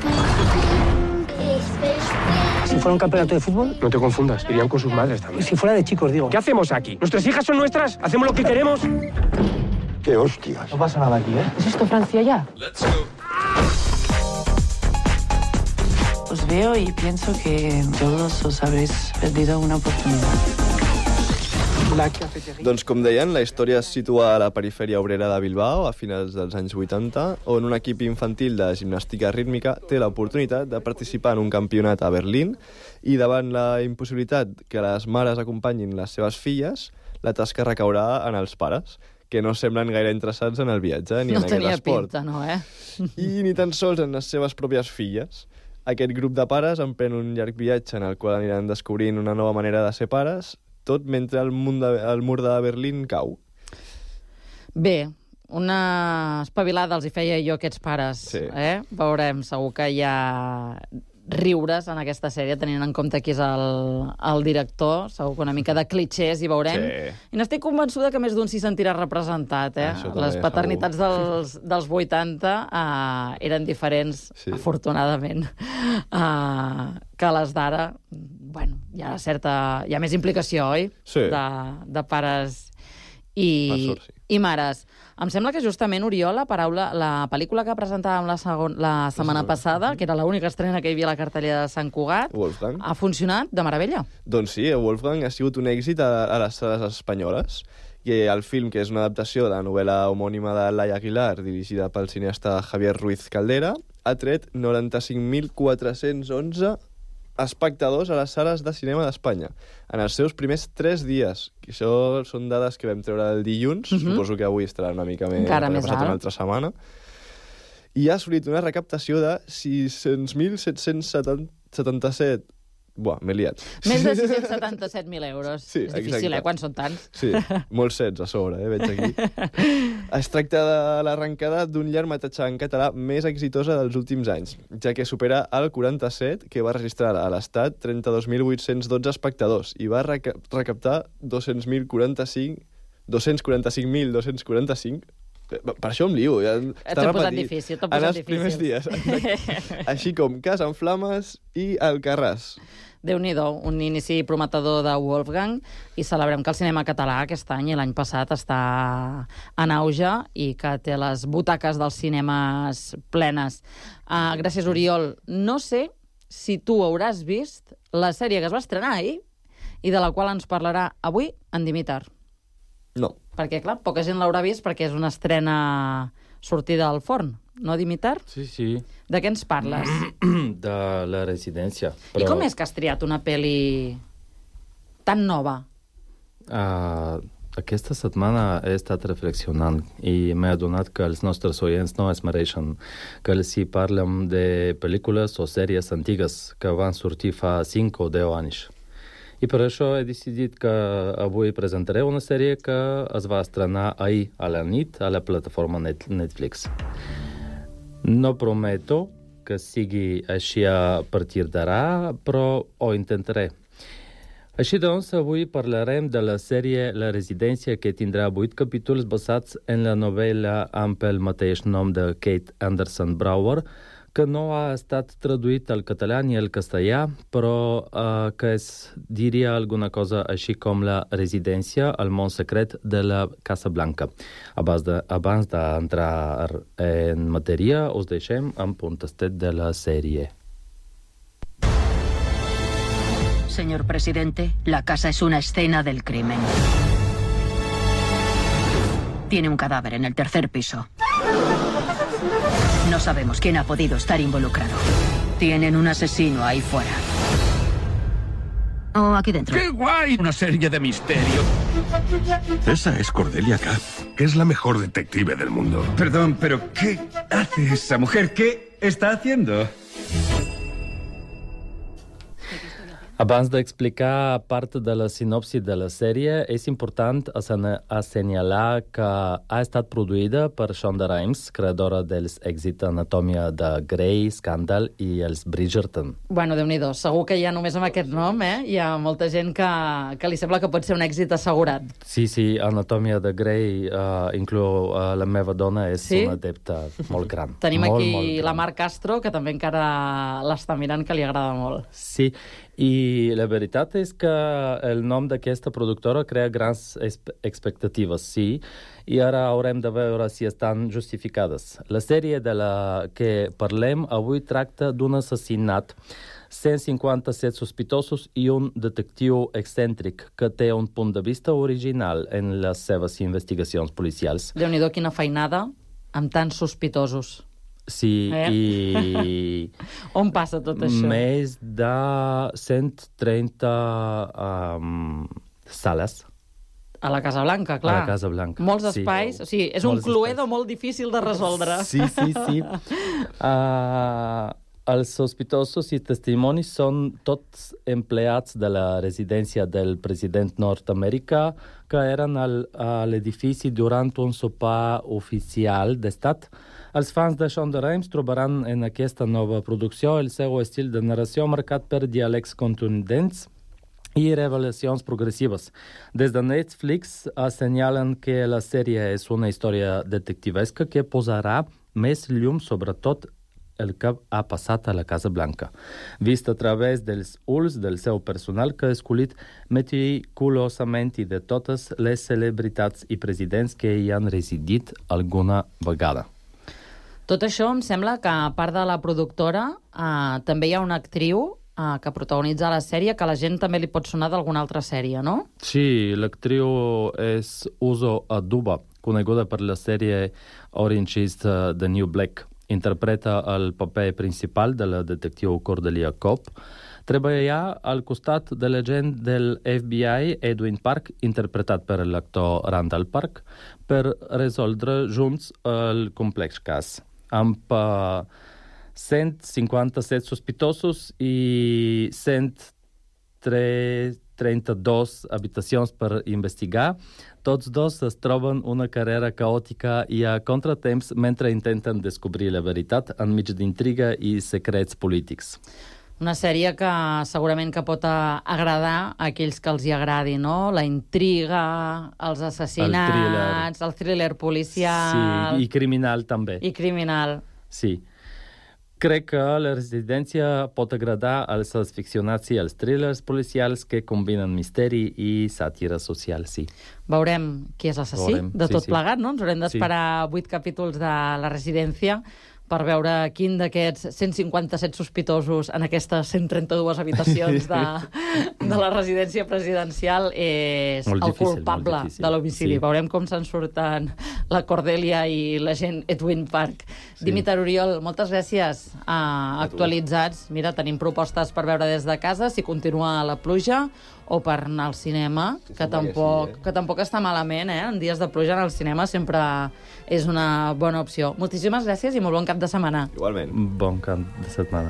Si fuera un campeonato de fútbol... No te confundas, irían con sus madres también. Si fuera de chicos, digo. ¿Qué hacemos aquí? ¿Nuestras hijas son nuestras? ¿Hacemos lo que queremos? ¡Qué hostias! No pasa nada aquí, ¿eh? ¿Es esto Francia ya? Let's go. Os veo y pienso que todos os habéis perdido una oportunidad. Doncs, com deien, la història es situa a la perifèria obrera de Bilbao a finals dels anys vuitanta, on un equip infantil de gimnàstica rítmica té l'oportunitat de participar en un campionat a Berlín i davant la impossibilitat que les mares acompanyin les seves filles, la tasca recaurà en els pares, que no semblen gaire interessats en el viatge ni no en aquest esport. Pinta, no, eh? I ni tan sols en les seves pròpies filles. Aquest grup de pares emprèn un llarg viatge en el qual aniran descobrint una nova manera de ser pares, tot mentre el, mur de, el mur de Berlín cau. Bé, una espavilada els hi feia jo a aquests pares. Sí. Eh? Veurem, segur que hi ha riures en aquesta sèrie, tenint en compte qui és el, el director, segur que una mica de clichés hi veurem. Sí. I n'estic convençuda que més d'un s'hi sentirà representat. Eh? Les paternitats dels, dels vuitanta uh, eren diferents, sí. afortunadament, uh, que les d'ara. Bueno, hi ha certa... Hi ha més implicació, oi? Sí. De, de pares i, sort, sí. i mares. Em sembla que justament, Oriol, la, paraula, la pel·lícula que presentàvem la, segon, la setmana passada, que era l'única estrena que hi havia a la cartellera de Sant Cugat, Wolfgang, ha funcionat de meravella. Doncs sí, Wolfgang ha sigut un èxit a, a les sales espanyoles. I el film, que és una adaptació de la novel·la homònima de Laia Aguilar, dirigida pel cineasta Javier Ruiz Caldera, ha tret noranta-cinc mil quatre-cents onze espectadors a les sales de cinema d'Espanya en els seus primers tres dies. I això són dades que vam treure el dilluns, uh-huh. Suposo que avui estarà una mica més... Encara més alt. Una altra setmana. I ha assolit una recaptació de sis-cents mil set-cents setanta-set... Buah, m'he liat. Més de sis-cents setanta-set mil euros. Sí, és difícil, exacte. eh? Quan són tants? Sí, molts sets a sobre, eh? Veig aquí. Es tracta de l'arrencada d'un llargmetratge en català més exitosa dels últims anys, ja que supera el quaranta-set, que va registrar a l'Estat trenta-dos mil vuit-cents dotze espectadors i va reca recaptar dos-cents mil quaranta-cinc dos-cents quaranta-cinc mil dos-cents quaranta-cinc. Per això em lio. Ja t'ho he posat difícil, t'ho he posat difícil. En els primers dies. Així com Cas en Flames i Alcarràs. Déu-n'hi-do, un inici prometedor de Wolfgang, i celebrem que el cinema català aquest any i l'any passat està en auge i que té les butaques dels cinemes plenes. Uh, gràcies, Oriol. No sé si tu hauràs vist la sèrie que es va estrenar ahir i de la qual ens parlarà avui en Dimitar. No. Perquè, clar, poca gent l'haurà vist perquè és una estrena sortida del forn. No, Dimitar? Sí, sí. De què ens parles? De la residència. Però... I com és que has triat una pel·li tan nova? Uh, aquesta setmana he estat reflexionant i m'he adonat que els nostres oients no es mereixen que els hi parlem de pel·lícules o sèries antigues que van sortir fa cinc o deu anys. I per això he decidit que avui presentaré una sèrie que es va estrenar ahir a la nit a la plataforma Netflix. No prometo que sigui així a partir d'ara, però ho intentaré. Així doncs, avui parlarem de la sèrie La Residència, que tindrà vuit capítols basats en la novel·la amb el mateix nom de Kate Anderson Brower, que no ha estat traduït al català ni al castellà, però eh, que es diria alguna cosa així com La Residència, el món secret de la Casa Blanca. Abans de, abans d'entrar en matèria, us deixem amb un tastet de la sèrie. Señor presidente, la casa es una escena del crimen. Tiene un cadáver en el tercer piso. No sabemos quién ha podido estar involucrado. Tienen un asesino ahí fuera. O aquí dentro. ¡Qué guay! Una serie de misterio. Esa es Cordelia Cass. Es la mejor detective del mundo. Perdón, pero ¿qué hace esa mujer? ¿Qué está haciendo? Abans d'explicar part de la sinopsi de la sèrie, és important assenyalar que ha estat produïda per Shonda Rhimes, creadora dels èxits Anatòmia de Grey, Scandal i els Bridgerton. Bueno, Déu-n'hi-do, segur que ja només amb aquest nom eh, hi ha molta gent que, que li sembla que pot ser un èxit assegurat. Sí, sí, Anatòmia de Grey uh, inclou uh, la meva dona, és sí? una adepta molt gran. Tenim molt, aquí molt la Mar Castro, que també encara l'està mirant, que li agrada molt. Sí, i la veritat és que el nom d'aquesta productora crea grans expectatives, sí, i ara haurem de veure si estan justificades. La sèrie de la que parlem avui tracta d'un assassinat, cent cinquanta-set sospitosos i un detectiu excèntric que té un punt de vista original en les seves investigacions policials. Déu-n'hi-do, quina feinada amb tants sospitosos. Sí, eh? I... On passa tot això? Més de cent trenta um, sales. A la Casa Blanca, clar. A la Casa Blanca, Molts sí. espais. O sigui, és Molts un cluedo espais. Molt difícil de resoldre. Sí, sí, sí. uh, els sospitosos i testimonis són tots empleats de la residència del president nord-americà que eren al, a l'edifici durant un sopar oficial d'estat. Els fans de Shonda Rhimes trobaran en aquesta nova producció el seu estil de narració marcat per diàlegs contundents i revelacions progressives. Des de Netflix assenyalen que la sèrie és una història detectivesca que posarà més llum sobre tot el que ha passat a la Casa Blanca, vist a través dels ulls del seu personal que ha escollit meticulosament i de totes les celebritats i presidents que hi han residit alguna vegada. Tot això em sembla que, a part de la productora, eh, també hi ha una actriu eh, que protagonitza la sèrie, que la gent també li pot sonar d'alguna altra sèrie, no? Sí, l'actriu és Uzo Aduba, coneguda per la sèrie Orange is the New Black. Interpreta el paper principal de la detectiu Cordelia Cobb. Treballa al costat de l'agent del F B I, Edwin Park, interpretat per l'actor Randall Park, per resoldre junts el complex cas. Amb uh, cent cinquanta-set sospitosos i cent trenta-dos habitacions per investigar, tots dos es troben una carrera caòtica i a contratemps mentre intenten descobrir la veritat enmig d'intriga i secrets polítics. Una sèrie que segurament que pot agradar a aquells que els hi agradi, no? La intriga, els assassinats, el thriller, el thriller policial... Sí, i criminal també. I criminal. Sí. Crec que la residència pot agradar als aficionats i als thrillers policials que combinen misteri i sàtira social, sí. Veurem qui és l'assassí de tot sí, sí. plegat, no? Ens haurem d'esperar vuit sí. capítols de La Residència per veure quin d'aquests cent cinquanta-set sospitosos en aquestes cent trenta-dues habitacions de, de la residència presidencial és molt el difícil, culpable de l'homicidi. Sí. Veurem com se'n surten la Cordelia i l'agent Edwin Park. Sí. Dimitar Oriol, moltes gràcies. Uh, actualitzats. Mira, tenim propostes per veure des de casa, si continua la pluja, o per anar al cinema, sí, que, tampoc, sí, eh? que tampoc està malament, eh? En dies de pluja anar al cinema sempre és una bona opció. Moltíssimes gràcies i molt bon cap de setmana. Igualment. Bon cap de setmana.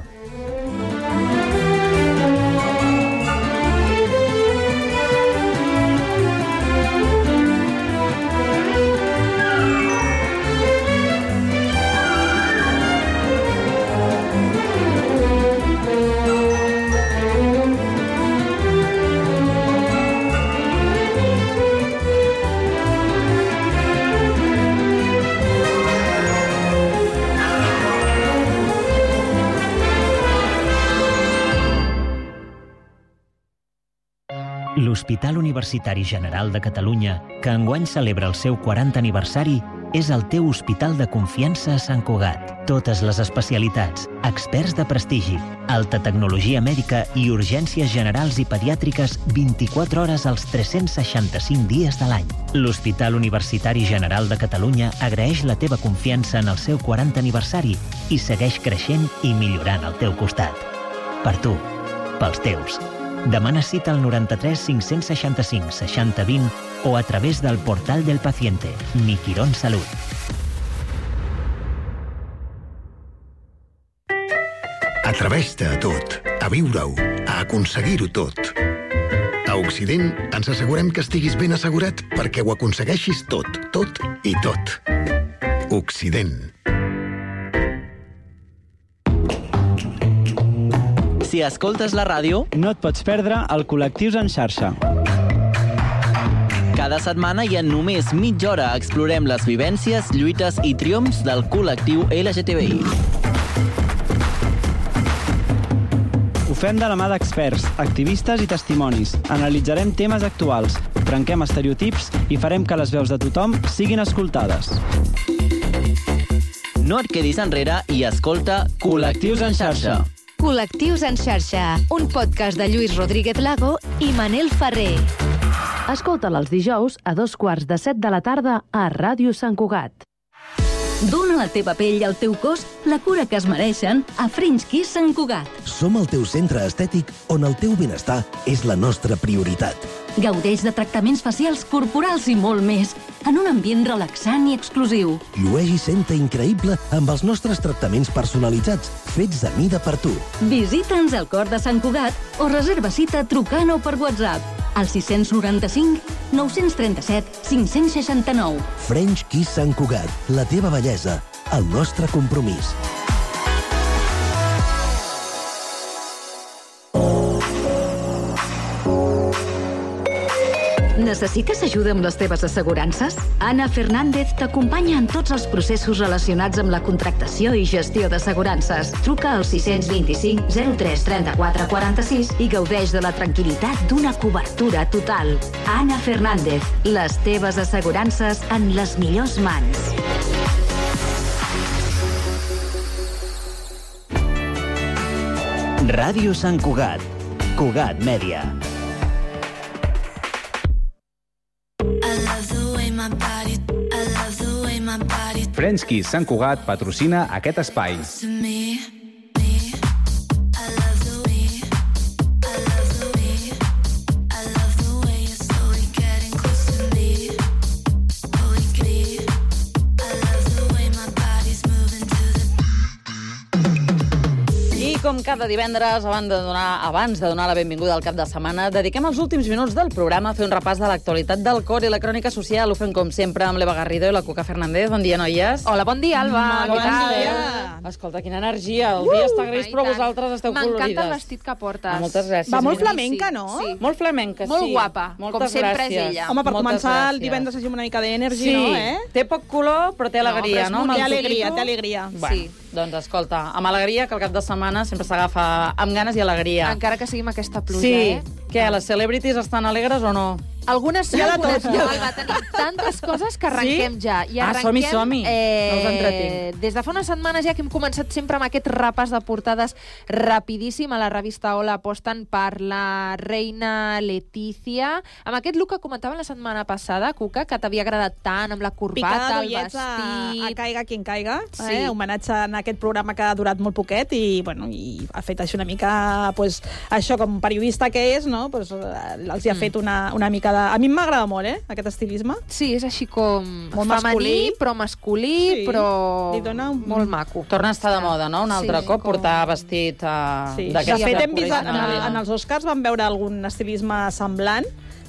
L'Hospital Universitari General de Catalunya, que enguany celebra el seu quaranta aniversari, és el teu hospital de confiança a Sant Cugat. Totes les especialitats, experts de prestigi, alta tecnologia mèdica i urgències generals i pediàtriques vint-i-quatre hores als tres-cents seixanta-cinc dies de l'any. L'Hospital Universitari General de Catalunya agraeix la teva confiança en el seu quaranta aniversari i segueix creixent i millorant al teu costat. Per tu, pels teus. Demana cita al noranta-tres cinc-cents seixanta-cinc seixanta vint o a través del portal del paciente, Mi Quirón Salut. Atreveix-te a tot, a viure-ho, a aconseguir-ho tot. A Occident ens assegurem que estiguis ben assegurat perquè ho aconsegueixis tot, tot i tot. Occident. Si escoltes la ràdio, no et pots perdre el Col·lectius en xarxa. Cada setmana i en només mitja hora explorem les vivències, lluites i triomfs del col·lectiu L G T B I. Ho fem de la mà d'experts, activistes i testimonis. Analitzarem temes actuals, trenquem estereotips i farem que les veus de tothom siguin escoltades. No et quedis enrere i escolta Col·lectius en xarxa. Col·lectius en xarxa, un podcast de Lluís Rodríguez Lago i Manel Ferrer. Escolta'l els dijous a dos quarts de set de la tarda a Ràdio Sant Cugat. Dóna a la teva pell i al teu cos la cura que es mereixen a French Kiss Sant Cugat. Som el teu centre estètic on el teu benestar és la nostra prioritat. Gaudeix de tractaments facials, corporals i molt més, en un ambient relaxant i exclusiu. Llueix i senta increïble amb els nostres tractaments personalitzats, fets a mida per tu. Visita'ns al cor de Sant Cugat o reserva cita trucant o per WhatsApp al sis noranta-cinc nou trenta-set cinc cents i seixanta-nou. French Kiss Sant Cugat, la teva bellesa, el nostre compromís. Necessites ajuda amb les teves assegurances? Anna Fernández t'acompanya en tots els processos relacionats amb la contractació i gestió d'assegurances. Truca al sis vint-i-cinc zero tres trenta-quatre quaranta-sis i gaudeix de la tranquil·litat d'una cobertura total. Anna Fernández, les teves assegurances en les millors mans. Ràdio Sant Cugat. Cugat Mèdia. French Kiss Sant Cugat patrocina aquest espai. Com cada divendres, abans de, donar, abans de donar la benvinguda al cap de setmana, dediquem els últims minuts del programa a fer un repàs de l'actualitat del cor i la crònica social. Ho fem, com sempre, amb l'Eva Garrido i la Cuca Fernández. Bon dia, noies. Hola, bon dia, Alba. Mm, bon Què dia. tal? Escolta, quina energia. El dia està gris, però vosaltres esteu colorides. M'encanta el vestit que portes. Ah, moltes gràcies. Va molt flamenca, no? Sí. Molt flamenca, sí. Molt guapa, Moltes com sempre gràcies. és ella. Home, per Moltes començar gràcies. el divendres així amb una mica d'energia, Sí, no, eh? té poc color, però té alegria, no? No, Amb té el alegria, toquito. té alegria. Bueno, Sí. doncs escolta, amb alegria, que el cap de setmana sempre s'agafa amb ganes i alegria. Encara que sigui amb aquesta pluja, Sí. eh? Què, les celebrities estan alegres o no? Algunes sí, Hi ha de algunes tot. no. Alba, tenim tantes coses que arrenquem Sí? ja. I Ah, arrenquem, som-hi, som-hi. Eh, No us entretinc. des de fa unes setmanes ja que hem començat sempre amb aquest repàs de portades rapidíssim. A la revista Hola aposten per la reina Letícia. Amb aquest look que comentaven la setmana passada, Cuca, que t'havia agradat tant, amb la corbata, Picada el d'ullets a, vestit... a Caiga quien caiga, Sí. eh? Homenatge en aquest programa que ha durat molt poquet i, bueno, i ha fet així una mica, pues, això com periodista que és, no? Pues, eh, els hi ha Mm. fet una, una mica de... A mi m'agrada molt, eh, aquest estilisme. Sí, és així com Molt femení, masculí. però masculí, Sí. però Li dona un- molt maco. Torna a estar de moda, no? Un altre Sí, cop, com- portar vestit uh, Sí. De d'aquesta fet, hem vist en, en, original. en els Oscars vam veure algun estilisme semblant,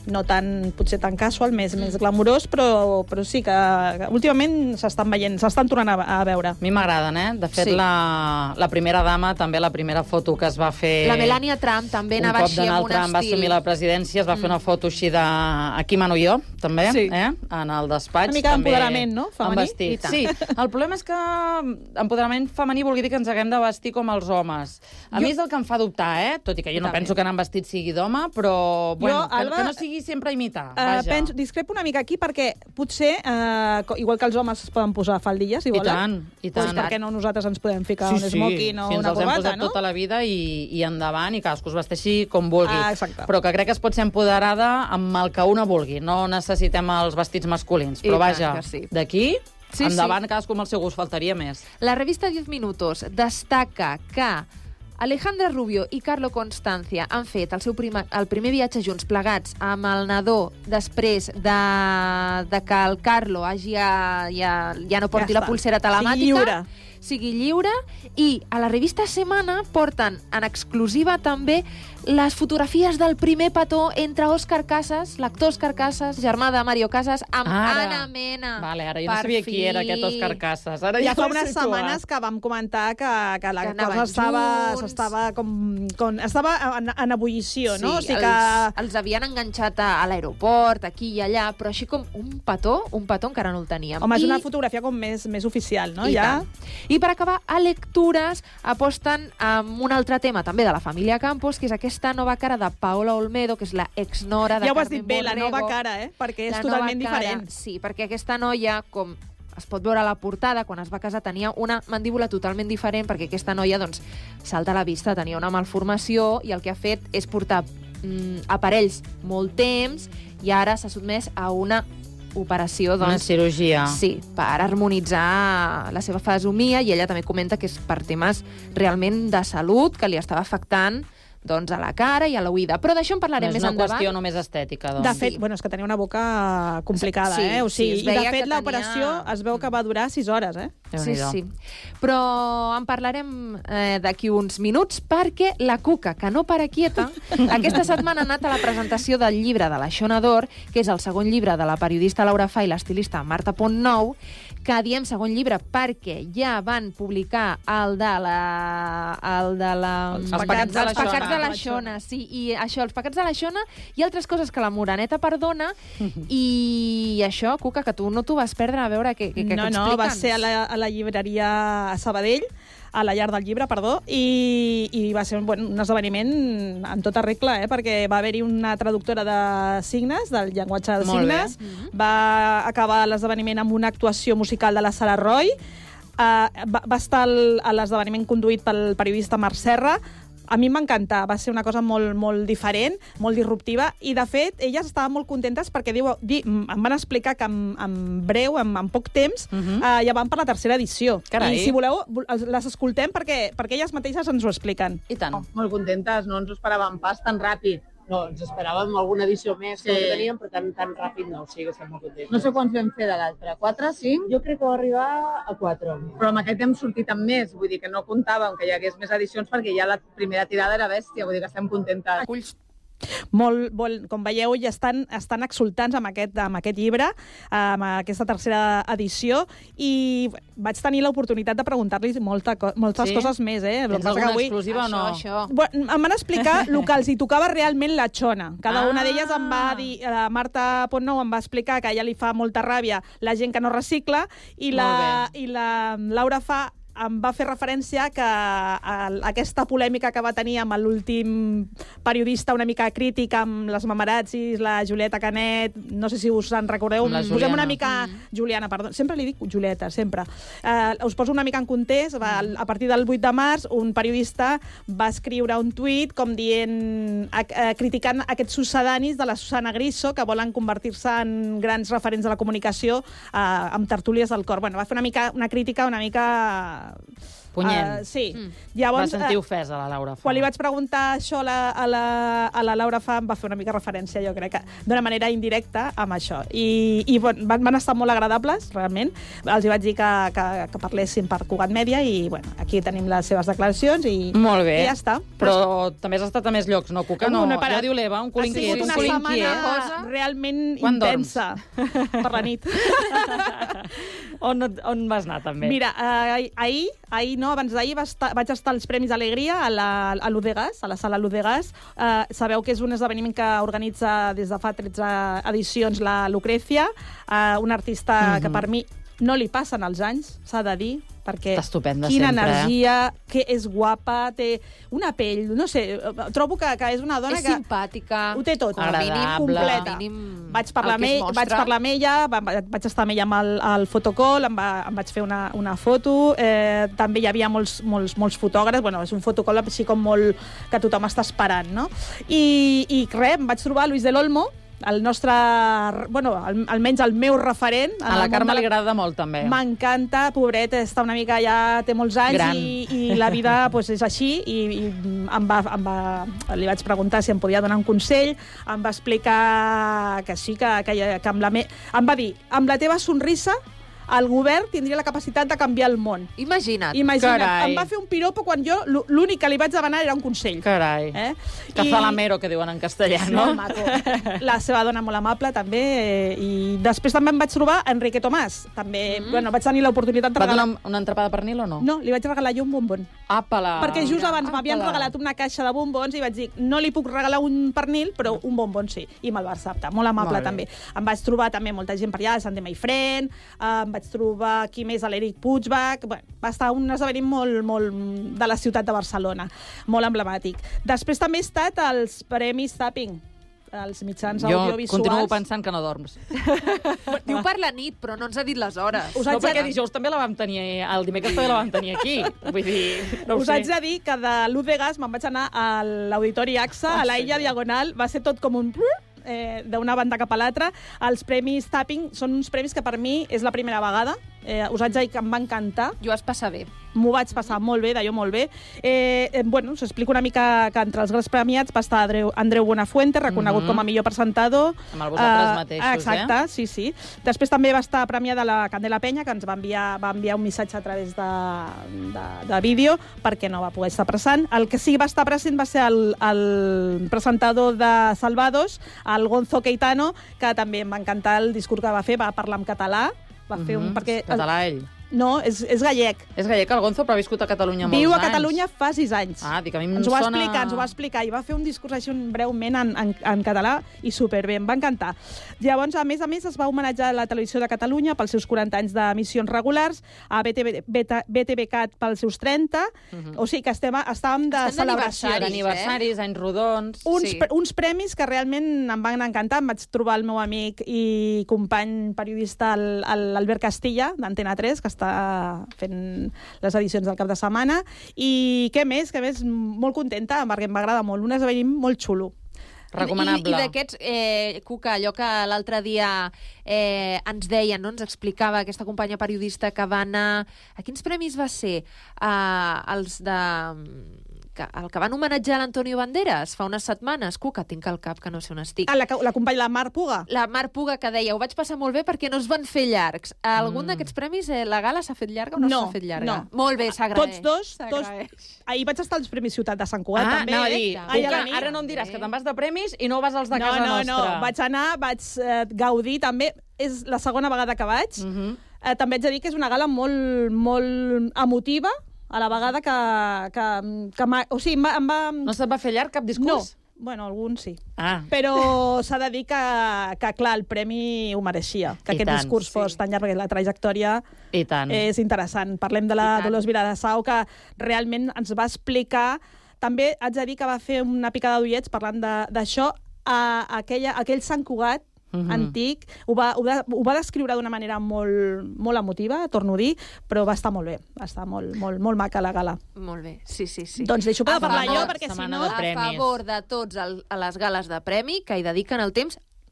no tan, potser tan casual, més, mm. més glamurós, però, però sí que, que últimament s'estan veient, s'estan tornant a, a veure. A mi m'agraden, eh? De fet, sí. la, la primera dama, també la primera foto que es va fer... La Melania Trump també anava així amb un estil. Un cop Donald Trump va assumir la presidència, es va mm. fer una foto així de... Aquí mano jo, també, sí. eh? En el despatx. Una mica d'empoderament, no? Femení? Sí, el problema és que empoderament femení vol dir que ens haguem de vestir com els homes. A jo... mi és el que em fa dubtar, eh? Tot i que jo no també. penso que anar vestit sigui d'home, però bueno, jo, Alba, que, que no sigui sempre imitar. Uh, penso, discrepo una mica aquí perquè potser, uh, igual que els homes es poden posar faldilles, si I volen. tant, i tant. Doncs per què no nosaltres ens podem ficar sí, un smoking o sí, una corbata, no? Sí, ens els hem posat no? tota la vida i, i endavant, i cadascú es vesteixi com vulgui. Ah, exacte. Però que crec que es pot ser empoderada amb el que una vulgui. No necessitem els vestits masculins. Però I vaja, sí. d'aquí... Sí, endavant, sí. cadascú amb el seu gust, faltaria més. La revista diez minutos destaca que Alejandra Rubio i Carlo Constancia han fet el seu primer, el primer viatge junts plegats amb el nadó després de, de que el Carlo hagi, ja, ja, ja no porti ja la pulsera telemàtica. Sigui lliure. Sigui lliure. I a la revista Semana porten en exclusiva també les fotografies del primer petó entre Òscar Casas, l'actor Òscar Casas, germà de Mario Casas, amb ara. Anna Mena. Vale, ara jo no sabia fi. qui era aquest Òscar Casas. Ara ja ja fa unes setmanes que vam comentar que, que la que cosa estava, s'estava com, com... Estava en, en ebullició, sí, no? O sigui els, que... els havien enganxat a, a l'aeroport, aquí i allà, però així com un petó, un petó encara no el teníem. Home, és I... una fotografia com més, més oficial, no? I, ja... I per acabar, a Lectures aposten amb un altre tema també de la família Campos, que és aquesta nova cara de Paola Olmedo, que és la exnora de ja Carmen Borrego. Ja ho has dit bé, la nova cara, eh? Perquè és la totalment cara, diferent. Sí, perquè aquesta noia, com es pot veure a la portada, quan es va casar tenia una mandíbula totalment diferent, perquè aquesta noia, doncs, salta a la vista, tenia una malformació, i el que ha fet és portar mm, aparells molt temps, i ara s'ha sotmès a una operació, doncs... Una cirurgia. Sí, per harmonitzar la seva fesomia, i ella també comenta que és per temes realment de salut, que li estava afectant doncs, a la cara i a l'oïda. Però d'això en parlarem més endavant. No és una qüestió només estètica, doncs. De fet, sí. bueno, és que tenia una boca complicada, sí, eh? O sigui, sí, i de fet l'operació tenia... es veu que va durar sis hores, eh? Sí, sí. Però en parlarem eh, d'aquí uns minuts, perquè la Cuca, que no para quieta, aquesta setmana ha anat a la presentació del llibre de la Xona d'Or, que és el segon llibre de la periodista Laura Fa i l'estilista Marta Pontnou, que diem segon llibre perquè ja van publicar el de la... El de la... Els pecats de la els pecats de la Xona, sí, i això, els pecats de la Xona i altres coses que la Moreneta perdona, i això, Cuca, que tu no t'ho vas perdre a veure què, què, què no, no, va ser a la, a la llibreria a Sabadell, a la llar del llibre, perdó, i, i va ser bueno, un esdeveniment en tota regla, eh, perquè va haver-hi una traductora de signes, del llenguatge de Molt signes, bé. va acabar l'esdeveniment amb una actuació musical de la Sara Roy, uh, va, va estar el, a l'esdeveniment conduït pel periodista Marc Serra. A mi em va encantar, va ser una cosa molt, molt diferent, molt disruptiva, i de fet elles estaven molt contentes perquè diu, di, em van explicar que en, en breu, en, en poc temps, uh -huh. uh, ja van per la tercera edició. Carai. I si voleu, les escoltem perquè, perquè elles mateixes ens ho expliquen. I tant. Oh, molt contentes, no ens ho esperàvem pas tan ràpid. No, ens esperàvem alguna edició més sí. que teníem, però tan, tan ràpid no, o sigui que estem molt contents. No sé quants vam fer de l'altre, quatre, cinc? Jo crec que va arribar a quatre. Però amb aquest hem sortit amb més, vull dir que no comptàvem que hi hagués més edicions perquè ja la primera tirada era bèstia, vull dir que estem contentes. Ulls. Molt, molt, com veieu, ja estan, estan exultants amb aquest, amb aquest llibre, amb aquesta tercera edició, i vaig tenir l'oportunitat de preguntar-li molta, moltes sí? coses més. Eh? Tens alguna avui... exclusiva o no? Això, això. Bueno, em van explicar el que els hi tocava realment la Xona. Cada ah. una d'elles em va dir... La Marta Pontnou em va explicar que a ella li fa molta ràbia la gent que no recicla, i la, i la Laura Fa em va fer referència que a aquesta polèmica que va tenir amb l'últim periodista una mica crític amb les Mamarazzis, la Julieta Canet, no sé si us en recordeu, posem una mica... Mm. Juliana, perdó, sempre li dic Julieta, sempre. Uh, us poso una mica en context, va, a partir del vuit de març un periodista va escriure un tuit com dient, uh, uh, criticant aquests succedanis de la Susana Griso que volen convertir-se en grans referents de la comunicació uh, amb tertúlies del cor. Bueno, va fer una mica una crítica una mica Punyent. Uh, sí. Mm. Llavors, va sentir uh, ofesa a la Laura Fa. Quan li vaig preguntar això a la, a la, a la Laura Fa, em va fer una mica referència, jo crec, que d'una manera indirecta amb això. I, i bueno, van, van estar molt agradables, realment. Els hi vaig dir que, que, que parlessin per Cugat Mèdia i bueno, aquí tenim les seves declaracions i, molt bé. i ja està. Però també has estat a més llocs, no, Cuca? No, no ja diu l'Eva, un cul inquiet. Ha sigut una setmana realment Quan intensa per la nit. on, on vas anar, també? Mira, eh, ahir, ahir no, abans d'ahir vaig estar als Premis Alegria a, la, a l'Udegas, a la sala L'Udegas. Eh, sabeu que és un esdeveniment que organitza des de fa tretze edicions la Lucrecia, eh, una artista mm-hmm. que per mi no li passen els anys, s'ha de dir, perquè estupenda quina sempre, energia, eh? que és guapa, té una pell, no sé, trobo que, que és una dona és que... És simpàtica. Ho té tot. Agradable. Completa. Mínim vaig parlar, amb ell, vaig parlar amb ella, vaig estar amb ella amb el, el fotocall, em, va, em vaig fer una, una foto, eh, també hi havia molts, molts, molts fotògrafs, bueno, és un fotocall així com molt que tothom està esperant, no? I, i res, em vaig trobar Luis del Olmo, el nostre, bueno, al, almenys el meu referent. A la Carme li agrada molt, també. M'encanta, pobret, està una mica, ja té molts anys i, i la vida pues, és així i, i em va, em va, li vaig preguntar si em podia donar un consell, em va explicar que sí, que, que, que amb la me... em va dir, amb la teva sonrisa el govern tindria la capacitat de canviar el món. Imagina't. Imagina't. Carai. Em va fer un piropo quan jo l'únic que li vaig demanar era un consell. Carai. Eh? Cazalamero, que diuen en castellà, no? Molt maco. La seva dona molt amable, també. Eh, I després també em vaig trobar Enrique Tomàs. També, mm. bueno, vaig tenir l'oportunitat de va regalar... donar una entrapada de pernil o no? No, li vaig regalar jo un bombon. Àpala. Perquè just abans m'havien regalat una caixa de bombons i vaig dir, no li puc regalar un pernil, però un bombon sí. I me'l va acceptar. Molt amable, molt també. Em vaig trobar també molta gent per allà, el Santi My Friend, eh, em vaig trobar aquí més a l'Eric Puigbach, bueno, va estar un esdeveniment molt, molt de la ciutat de Barcelona, molt emblemàtic. Després també he estat als Premis Zapping, els mitjans jo audiovisuals. Jo continuo pensant que no dorms. Diu per la nit, però no ens ha dit les hores. Us no, perquè de... dijous també la vam tenir, el dimecres també la vam tenir aquí. Vull dir, no us sé. haig de dir que de l'Udegas me'n vaig anar a l'Auditori A X A, a la Illa Diagonal, va ser tot com un... Eh, d'una banda cap a l'altra. Els Premis Tapping són uns premis que per mi és la primera vegada. Eh, us haig de dir que em va encantar. Jo vas passar bé. M'ho vaig passar molt bé, d'allò molt bé. Eh, eh, bueno, us explico una mica que entre els grans premiats va estar Andreu, Andreu Buenafuente, reconegut mm-hmm. com a millor presentador. Amb el vosaltres uh, mateixos, exacte, eh? sí, sí. Després també va estar premiada la Candela Penya, que ens va enviar, va enviar un missatge a través de, de, de vídeo, perquè no va poder estar present. El que sí va estar present va ser el, el presentador de Salvados, el Gonzo Queitano, que també em va encantar el discurs que va fer, va parlar en català, va fer un... Perquè, català, ell. No, és, és gallec. És gallec, el Gonzo, però ha viscut a Catalunya molts anys. Viu a Catalunya fa sis anys. Ah, dic, a mi em ens ho va sona... explicar, ens ho va explicar, i va fer un discurs així un breument en, en, en català, i superbé, em va encantar. Llavors, a més a més, es va homenatjar la Televisió de Catalunya pels seus quaranta anys d'emissions regulars, a B T V, B T V Cat pels seus trenta, uh-huh. o sigui que estem, estàvem de estem celebració. D'aniversaris, eh? Anys rodons... Uns, sí. pre, uns premis que realment em van encantar. Em vaig trobar el meu amic i company periodista, l'Albert Castilla, d'Antena tres, que està fent les edicions del cap de setmana, i què més, què més, molt contenta, perquè em va agradar molt, un esdeveniment molt xulo. Recomanable. I, i d'aquests, eh, Cuca, allò que l'altre dia eh, ens deia, no? Ens explicava aquesta companya periodista que va anar... A quins premis va ser? Uh, els de... Que, el que van homenatjar l'Antonio Banderas fa unes setmanes. Cuca, tinc al cap que no sé on estic. Ah, la, la companya, la Mar Puga? La Mar Puga, que deia, ho vaig passar molt bé perquè no es van fer llargs. Algun mm. d'aquests premis, eh, la gala s'ha fet llarga o no, no s'ha fet llarga? No, molt bé, s'agraeix. Tots dos, dos... Ahir vaig estar als Premis Ciutat de Sant Cugat, ah, també. Ah, anava a dir, eh? Cuca, ara no em diràs que te'n vas de premis i no vas als de no, casa no, nostra. No, no, vaig anar, vaig eh, gaudir també. És la segona vegada que vaig. Mm -hmm. eh, també haig de dir que és una gala molt, molt emotiva, a la vegada que... que, que o sigui, em va, em va... No se't va fer llarg cap discurs? No. Bueno, algun sí. Ah. Però s'ha de dir que, que, clar, el premi ho mereixia. Que I aquest tant, discurs fos sí. tan llarg, perquè la trajectòria I tant. és interessant. Parlem de la Dolors Viladasau, que realment ens va explicar... També haig de dir que va fer una picada d'ullets parlant d'això, a aquella, aquell Sant Cugat Uh-huh. antic, ho va, ho, va, ho va descriure d'una manera molt, molt emotiva, torno a dir, però va estar molt bé, va estar molt, molt, molt maca la gala. Molt bé, sí, sí, sí. Doncs deixo per a parlar favor, jo, perquè si no... A favor de tots el, a les gales de premi que hi dediquen el temps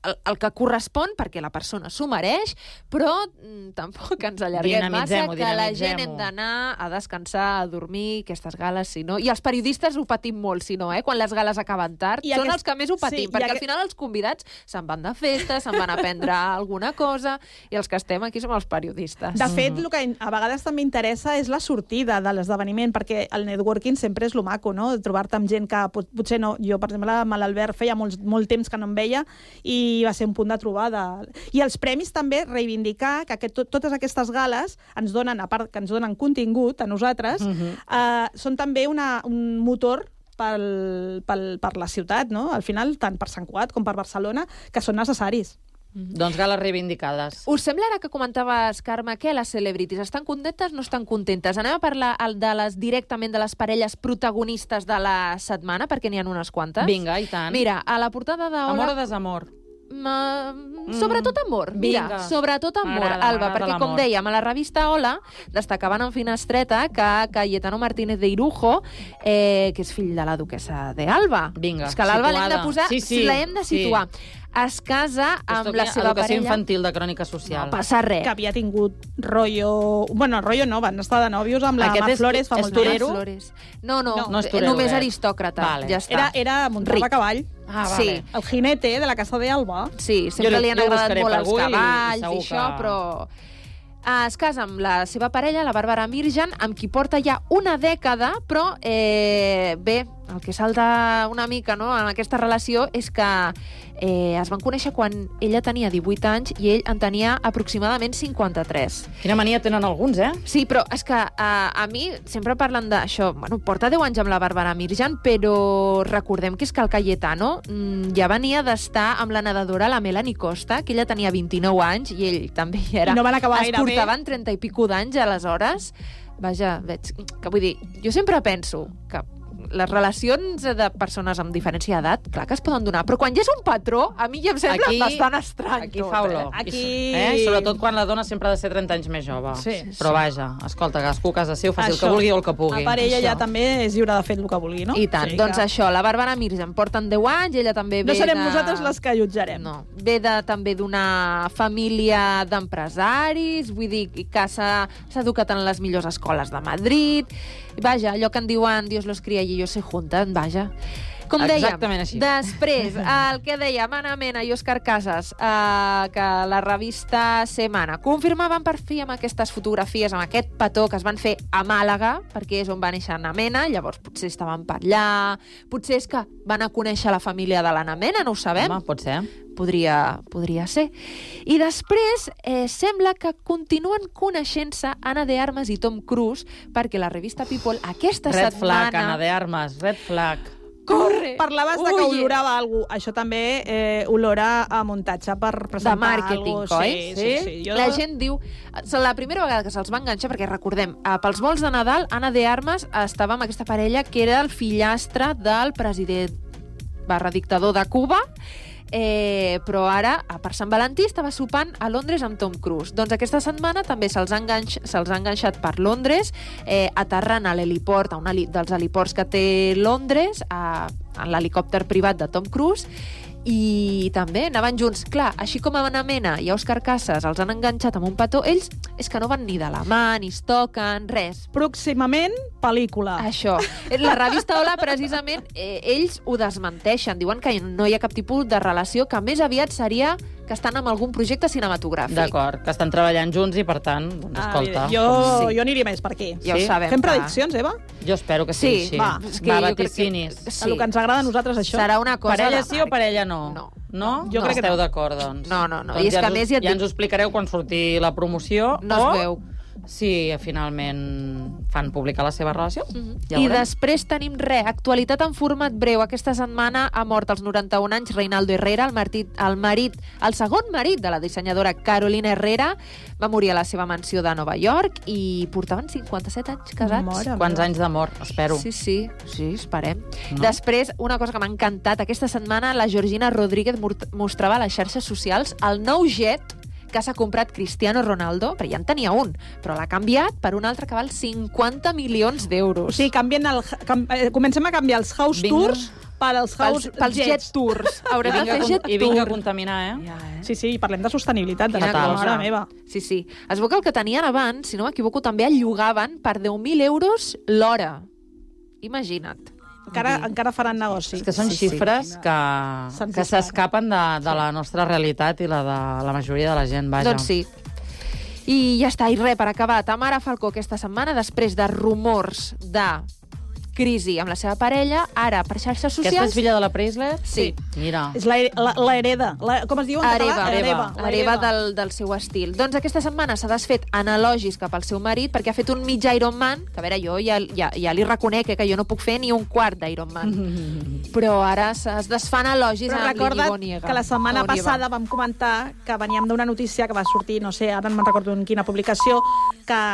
el, el que correspon, perquè la persona s'ho mereix, però mm, tampoc ens allarguem massa, que la gent hem d'anar a descansar, a dormir, aquestes gales, si no... I els periodistes ho patim molt, si no, eh? Quan les gales acaben tard, I són aquest... els que més ho patim, sí, perquè aquest... al final els convidats se'n van de festa, se'n van a prendre alguna cosa, i els que estem aquí som els periodistes. De fet, el que a vegades també interessa és la sortida de l'esdeveniment, perquè el networking sempre és lo maco, no? Trobar-te amb gent que pot, potser no... Jo, per exemple, amb l'Albert feia molt, molt temps que no em veia i va ser un punt de trobada. I els premis també reivindicar que aquest, totes aquestes gales ens donen, a part que ens donen contingut a nosaltres, uh-huh. eh, són també una, un motor pel, pel, per la ciutat, no? Al final, tant per Sant Cugat com per Barcelona, que són necessaris. Mm-hmm. Doncs gales reivindicades. Us sembla ara que comentaves, Carme, que les celebrities estan contentes o no estan contentes? Anem a parlar de les, directament de les parelles protagonistes de la setmana, perquè n'hi ha unes quantes. Vinga, i tant. Mira, a la portada d'Ola... Amor o desamor? Ma... Sobretot amor. Mira, Vinga. sobretot amor, Alba, perquè com dèiem, a la revista Hola destacaven en finestreta que Cayetano Martínez de Irujo, eh, que és fill de la duquesa de Alba. Vinga, és que l'Alba l'hem de posar, sí, sí, l'hem de situar. Sí. Es casa amb la seva educació parella... infantil de Crònica Social. No passa res. Que havia tingut rotllo... Bueno, rotllo no, van estar de nòvios amb la Mar Flores fa molt temps. No, no, no, no és torero, només eh? aristòcrata. Vale. Ja està. Era, era muntar a cavall. Ah, vale. Sí. El jinete de la casa de Alba. Sí, sempre jo, li han agradat molt els cavalls i, i això, que... però... Es casa amb la seva parella, la Bàrbara Mirjan, amb qui porta ja una dècada, però eh, bé, el que salta una mica, no?, en aquesta relació és que eh, es van conèixer quan ella tenia divuit anys i ell en tenia aproximadament cinquanta-tres. Quina mania tenen alguns, eh? Sí, però és que a, a mi sempre parlen d'això. Bueno, porta deu anys amb la Bàrbara Mirjan, però recordem que és que el Cayetano mm, ja venia d'estar amb la nedadora, la Melanie Costa, que ella tenia vint-i-nou anys i ell també hi era. I no van acabar gaire bé. Es portaven trenta i pico d'anys, aleshores. Vaja, veig que vull dir, jo sempre penso que les relacions de persones amb diferència d'edat, clar que es poden donar, però quan ja és un patró, a mi ja em sembla aquí, bastant estrany. Aquí fa olor. Eh? Aquí... Eh? Sobretot quan la dona sempre ha de ser trenta anys més jove. Sí, però sí. vaja, escolta, cadascú a casa seu, faci el que vulgui o el que pugui. A part, ella això. ja també és lliure de fer el que vulgui, no? I tant. Sí, doncs que... això, la Bàrbara Mirjan porten deu anys, ella també ve No serem de... nosaltres les que jutjarem. No. Ve de, també d'una família d'empresaris, vull dir, que s'ha educat en les millors escoles de Madrid. Vaja, allò que en diuen Dios los cría y ellos se juntan, vaja. Com dèiem, després, el que dèiem, Anna Mena i Òscar Casas, eh, que la revista Semana confirmaven per fi amb aquestes fotografies, amb aquest petó que es van fer a Màlaga, perquè és on va néixer Anna Mena, llavors potser estaven per allà, potser és que van a conèixer la família de l'Anna Mena, no ho sabem. Home, pot ser. Podria, podria ser. I després eh, sembla que continuen coneixent-se Anna de Armas i Tom Cruise, perquè la revista People aquesta red setmana... Red flag, Anna de Armas, red flag. Corre! Parlaves de que olorava alguna cosa. Això també eh, olora a muntatge per presentar de màrqueting, algo. oi? Sí, sí, sí. Jo... La gent diu... La primera vegada que se'ls va enganxar, perquè recordem, pels vols de Nadal, Anna de Armas estava amb aquesta parella que era el fillastre del president barra dictador de Cuba, Eh, però ara, per Sant Valentí, estava sopant a Londres amb Tom Cruise. Doncs aquesta setmana també se'ls ha, enganx, se'ls ha enganxat per Londres, eh, aterrant a l'heliport, a un heli, dels heliports que té Londres, a, a l'helicòpter privat de Tom Cruise, i també anaven junts. Clar, així com a Anna Mena i a Òscar Casas els han enganxat amb un petó, ells és que no van ni de la mà, ni es toquen, res. Pròximament, pel·lícula. Això. La revista Hola, precisament, eh, ells ho desmenteixen. Diuen que no hi ha cap tipus de relació, que més aviat seria que estan amb algun projecte cinematogràfic. D'acord, que estan treballant junts i, per tant, doncs, escolta... Ah, jo, sí. jo aniria més per aquí. Ja sí? ho sabem. Fem prediccions, Eva? Jo espero que sigui sí, així. Va, és que va, vaticinis. Que, sí. El que ens agrada a nosaltres, això. Serà una cosa... Parella sí o parella no? No. No? Jo no crec esteu que no. d'acord, doncs. No, no, no. Doncs I és ja que us, més ja, ja ens ho explicareu quan surti la promoció. No o... es veu. Si finalment fan publicar la seva relació. Mm-hmm. Ja I després tenim res, actualitat en format breu. Aquesta setmana ha mort als noranta-un anys Reinaldo Herrera, el marit, el marit, el segon marit de la dissenyadora Carolina Herrera. Va morir a la seva mansió de Nova York i portaven cinquanta-set anys casats. Mora, Quants anys d'amor, espero. Sí, sí, sí, esperem. No. Després, una cosa que m'ha encantat, aquesta setmana la Georgina Rodríguez mostrava a les xarxes socials el nou jet que s'ha comprat Cristiano Ronaldo, però ja en tenia un, però l'ha canviat per un altre que val cinquanta milions d'euros. Sí, canvien el, cam, eh, comencem a canviar els house Vinga. tours per als house pels, pels jet tours. Haurem de fer jet tour. I vinga a contaminar, eh? Ja, eh? Sí, sí, i parlem de sostenibilitat. De Quina la cosa. mare meva. Sí, sí. Es veu que el que tenien abans, si no m'equivoco, també el llogaven per deu mil euros l'hora. Imagina't. Encara, encara faran negoci. És que són Sí, sí. xifres que, que s'escapen de, de la nostra realitat i la de la majoria de la gent, vaja. Doncs sí. I ja està, i res, per acabar, Tamara Falcó aquesta setmana, després de rumors de crisi amb la seva parella, ara per xarxes socials... Aquesta és filla de la Preisler? Sí. Mira. És la, la, la hereda. La, com es diu en Hereva, català? hereva, La hereva del, del seu estil. Doncs aquesta setmana s'ha desfet en elogis cap al seu marit perquè ha fet un mig Ironman, que a veure, jo ja, ja, ja li reconec eh, que jo no puc fer ni un quart d'Ironman. Però ara es desfan elogis Però amb recorda't l'Iñigo Nieva. que la setmana o Nieva. passada vam comentar que veníem d'una notícia que va sortir, no sé, ara no me'n recordo en quina publicació, que